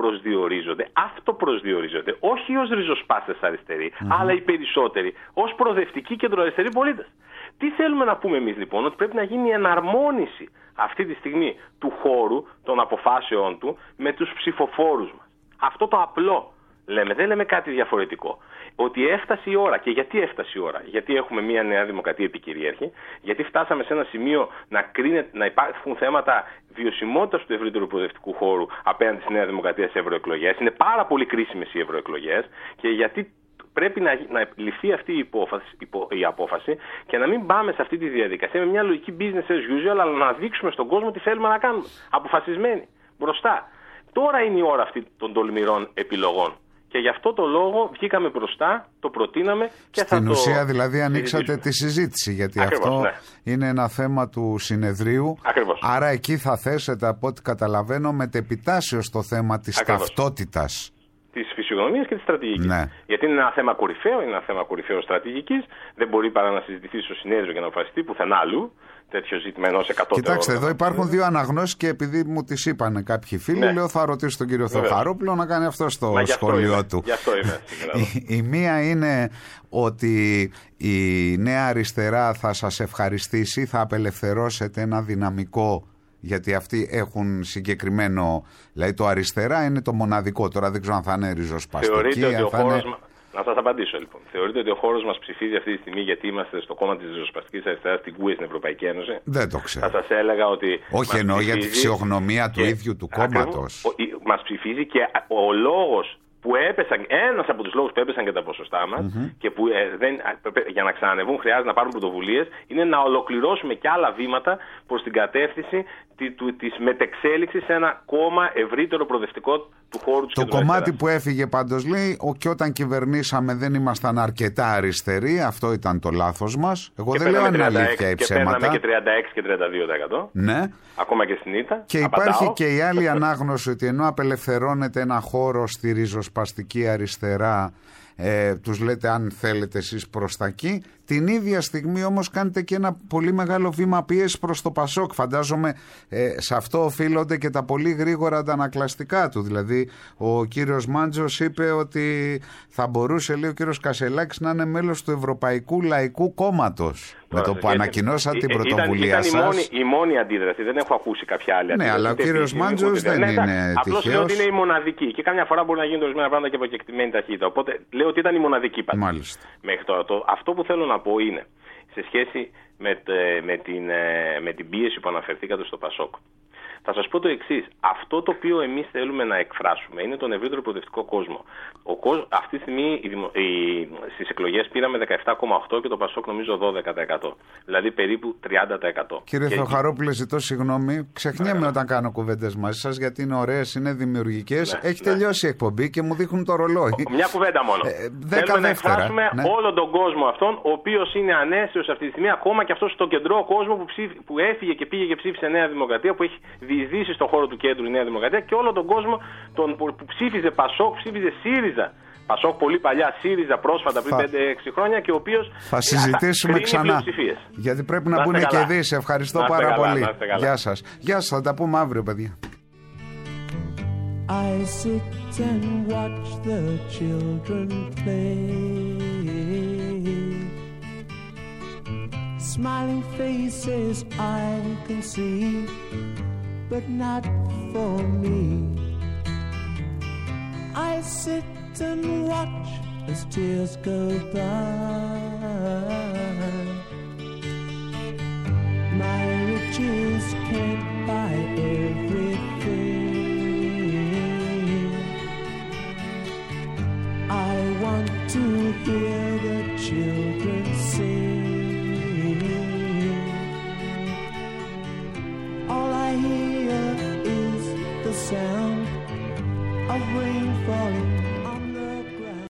αυτοπροσδιορίζονται, όχι ως ριζοσπάστες αριστεροί, αλλά οι περισσότεροι ως προοδευτικοί κεντροαριστεροί πολίτες. Τι θέλουμε να πούμε εμείς λοιπόν? Ότι πρέπει να γίνει η εναρμόνιση αυτή τη στιγμή του χώρου, των αποφάσεών του με τους ψηφοφόρους μας. Αυτό το απλό λέμε, δεν λέμε κάτι διαφορετικό. Ότι έφτασε η ώρα. Και γιατί έφτασε η ώρα? Γιατί έχουμε μια νέα δημοκρατία επικυρίαρχη, γιατί φτάσαμε σε ένα σημείο να υπάρχουν θέματα βιωσιμότητας του ευρύτερου προοδευτικού χώρου απέναντι στη νέα δημοκρατία σε ευρωεκλογές. Είναι πάρα πολύ κρίσιμες οι ευρωεκλογές και γιατί πρέπει να ληφθεί αυτή η απόφαση και να μην πάμε σε αυτή τη διαδικασία με μια λογική business as usual, αλλά να δείξουμε στον κόσμο τι θέλουμε να κάνουμε. Αποφασισμένοι. Μπροστά. Τώρα είναι η ώρα αυτή των τολμηρών επιλογών. Και γι' αυτό το λόγο βγήκαμε μπροστά, το προτείναμε και θα το... Στην ουσία δηλαδή ανοίξατε τη συζήτηση, γιατί ακριβώς, αυτό είναι ένα θέμα του συνεδρίου. Ακριβώς. Άρα εκεί θα θέσετε, από ό,τι καταλαβαίνω, μετεπιτάσεως το θέμα της ταυτότητας. της φυσιογνωμίας και της στρατηγικής. Ναι. Γιατί είναι ένα θέμα κορυφαίο, είναι ένα θέμα κορυφαίο στρατηγικής. Δεν μπορεί παρά να συζητηθεί στο συνέδριο και να αποφασιστεί πουθενά αλλού τέτοιο ζήτημα ενός εκατότερου. Κοιτάξτε, εδώ υπάρχουν δύο αναγνώσεις και επειδή μου τις είπαν κάποιοι φίλοι, ναι. λέω θα ρωτήσω τον κύριο Θεοχαρόπουλο να κάνει αυτό στο σχολείο του. Γι' αυτό είμαι. Η μία είναι ότι η Νέα Αριστερά θα σας ευχαριστήσει, θα απελευθερώσετε ένα δυναμικό. Γιατί αυτοί έχουν συγκεκριμένο. Δηλαδή το αριστερά είναι το μοναδικό. Τώρα δεν ξέρω αν θα είναι ριζοσπαστική. Θεωρείτε ότι ο χώρος. Να σας απαντήσω λοιπόν. Θεωρείτε ότι ο χώρος μας ψηφίζει αυτή τη στιγμή γιατί είμαστε στο κόμμα της ριζοσπαστικής αριστεράς στην ΚΟΥΕ στην Ευρωπαϊκή Ένωση? Δεν το ξέρω. Θα σας έλεγα ότι. Όχι, εννοώ για τη φυσιογνωμία του ίδιου του κόμματος. Μας ψηφίζει και ο λόγος που έπεσαν, ένας από τους λόγους που έπεσαν και τα ποσοστά μας και που για να ξανανεβούν χρειάζεται να πάρουν πρωτοβουλίες, είναι να ολοκληρώσουμε και άλλα βήματα προς την κατεύθυνση της μετεξέλιξης σε ένα κόμμα ευρύτερο προοδευτικό του χώρου της κεντροαριστεράς. Το κομμάτι που έφυγε πάντως λέει και όταν κυβερνήσαμε δεν ήμασταν αρκετά αριστεροί, αυτό ήταν το λάθος μας. Εγώ δεν λέω αν αλήθεια ή ψέματα. Και παίρναμε και 36 και 32%. Ναι. Ακόμα και στην ήττα. Και υπάρχει και η άλλη ανάγνωση ότι ενώ απελευθερώνεται ένα χώρο στη ριζοσπαστική αριστερά, τους λέτε αν θέλετε εσείς προς τα εκεί, την ίδια στιγμή όμως κάνετε και ένα πολύ μεγάλο βήμα πίεση προς το Πασόκ. Φαντάζομαι σε αυτό οφείλονται και τα πολύ γρήγορα αντανακλαστικά του. Δηλαδή ο κύριος Μάντζος είπε ότι θα μπορούσε, λέει ο κύριος Κασελάκης, να είναι μέλος του Ευρωπαϊκού Λαϊκού Κόμματος. Με το που ανακοινώσατε την πρωτοβουλία σας. Ήταν η μόνη αντίδραση, δεν έχω ακούσει κάποια άλλη αντίδραση. Ναι, αλλά ο κύριος Μάντζος δεν είναι τυχαίος. Απλώς λέω ότι είναι η μοναδική και καμιά φορά μπορεί να γίνουν ορισμένα πράγματα και από κεκτημένη ταχύτητα. Οπότε λέω ότι ήταν η μοναδική πάντα. Μάλιστα. Μέχρι τώρα. Αυτό που θέλω να πω είναι σε σχέση με την πίεση που αναφερθήκατε στο Πασόκ. Θα σας πω το εξής. Αυτό το οποίο εμείς θέλουμε να εκφράσουμε είναι τον ευρύτερο προοδευτικό κόσμο. Αυτή τη στιγμή στις εκλογές πήραμε 17,8% και το Πασόκ νομίζω 12%. Δηλαδή περίπου 30%. Κύριε Θεοχαρόπουλε, ζητώ συγγνώμη. Ξεχνιέμαι όταν κάνω κουβέντες μαζί σας γιατί είναι ωραίες, είναι δημιουργικές. Έχει τελειώσει η εκπομπή και μου δείχνουν το ρολόι. Μια κουβέντα μόνο. Θέλουμε να εκφράσουμε όλον τον κόσμο αυτόν, ο οποίος είναι ανέστιος αυτή τη στιγμή, ακόμα και αυτός στο κεντρό κόσμο που έφυγε και πήγε και ψήφισε Νέα Δημοκρατία, που έχει διεισδύσει στον χώρο του κέντρου η Νέα Δημοκρατία, και όλο τον κόσμο που ψήφιζε Πασόκ, ψήφιζε ΣΥΡΙΖΑ. Πασόκ πολύ παλιά, ΣΥΡΙΖΑ πρόσφατα πριν 5-6 χρόνια, και ο οποίος θα συζητήσουμε ξανά. Γιατί πρέπει να μπουν και ειδήσεις. Ευχαριστώ πάρα πολύ. Γεια σας. Γεια σας, θα τα πούμε αύριο, παιδιά. I sit and watch the children play. Smiling faces I can see, but not for me. I sit and watch as tears go by.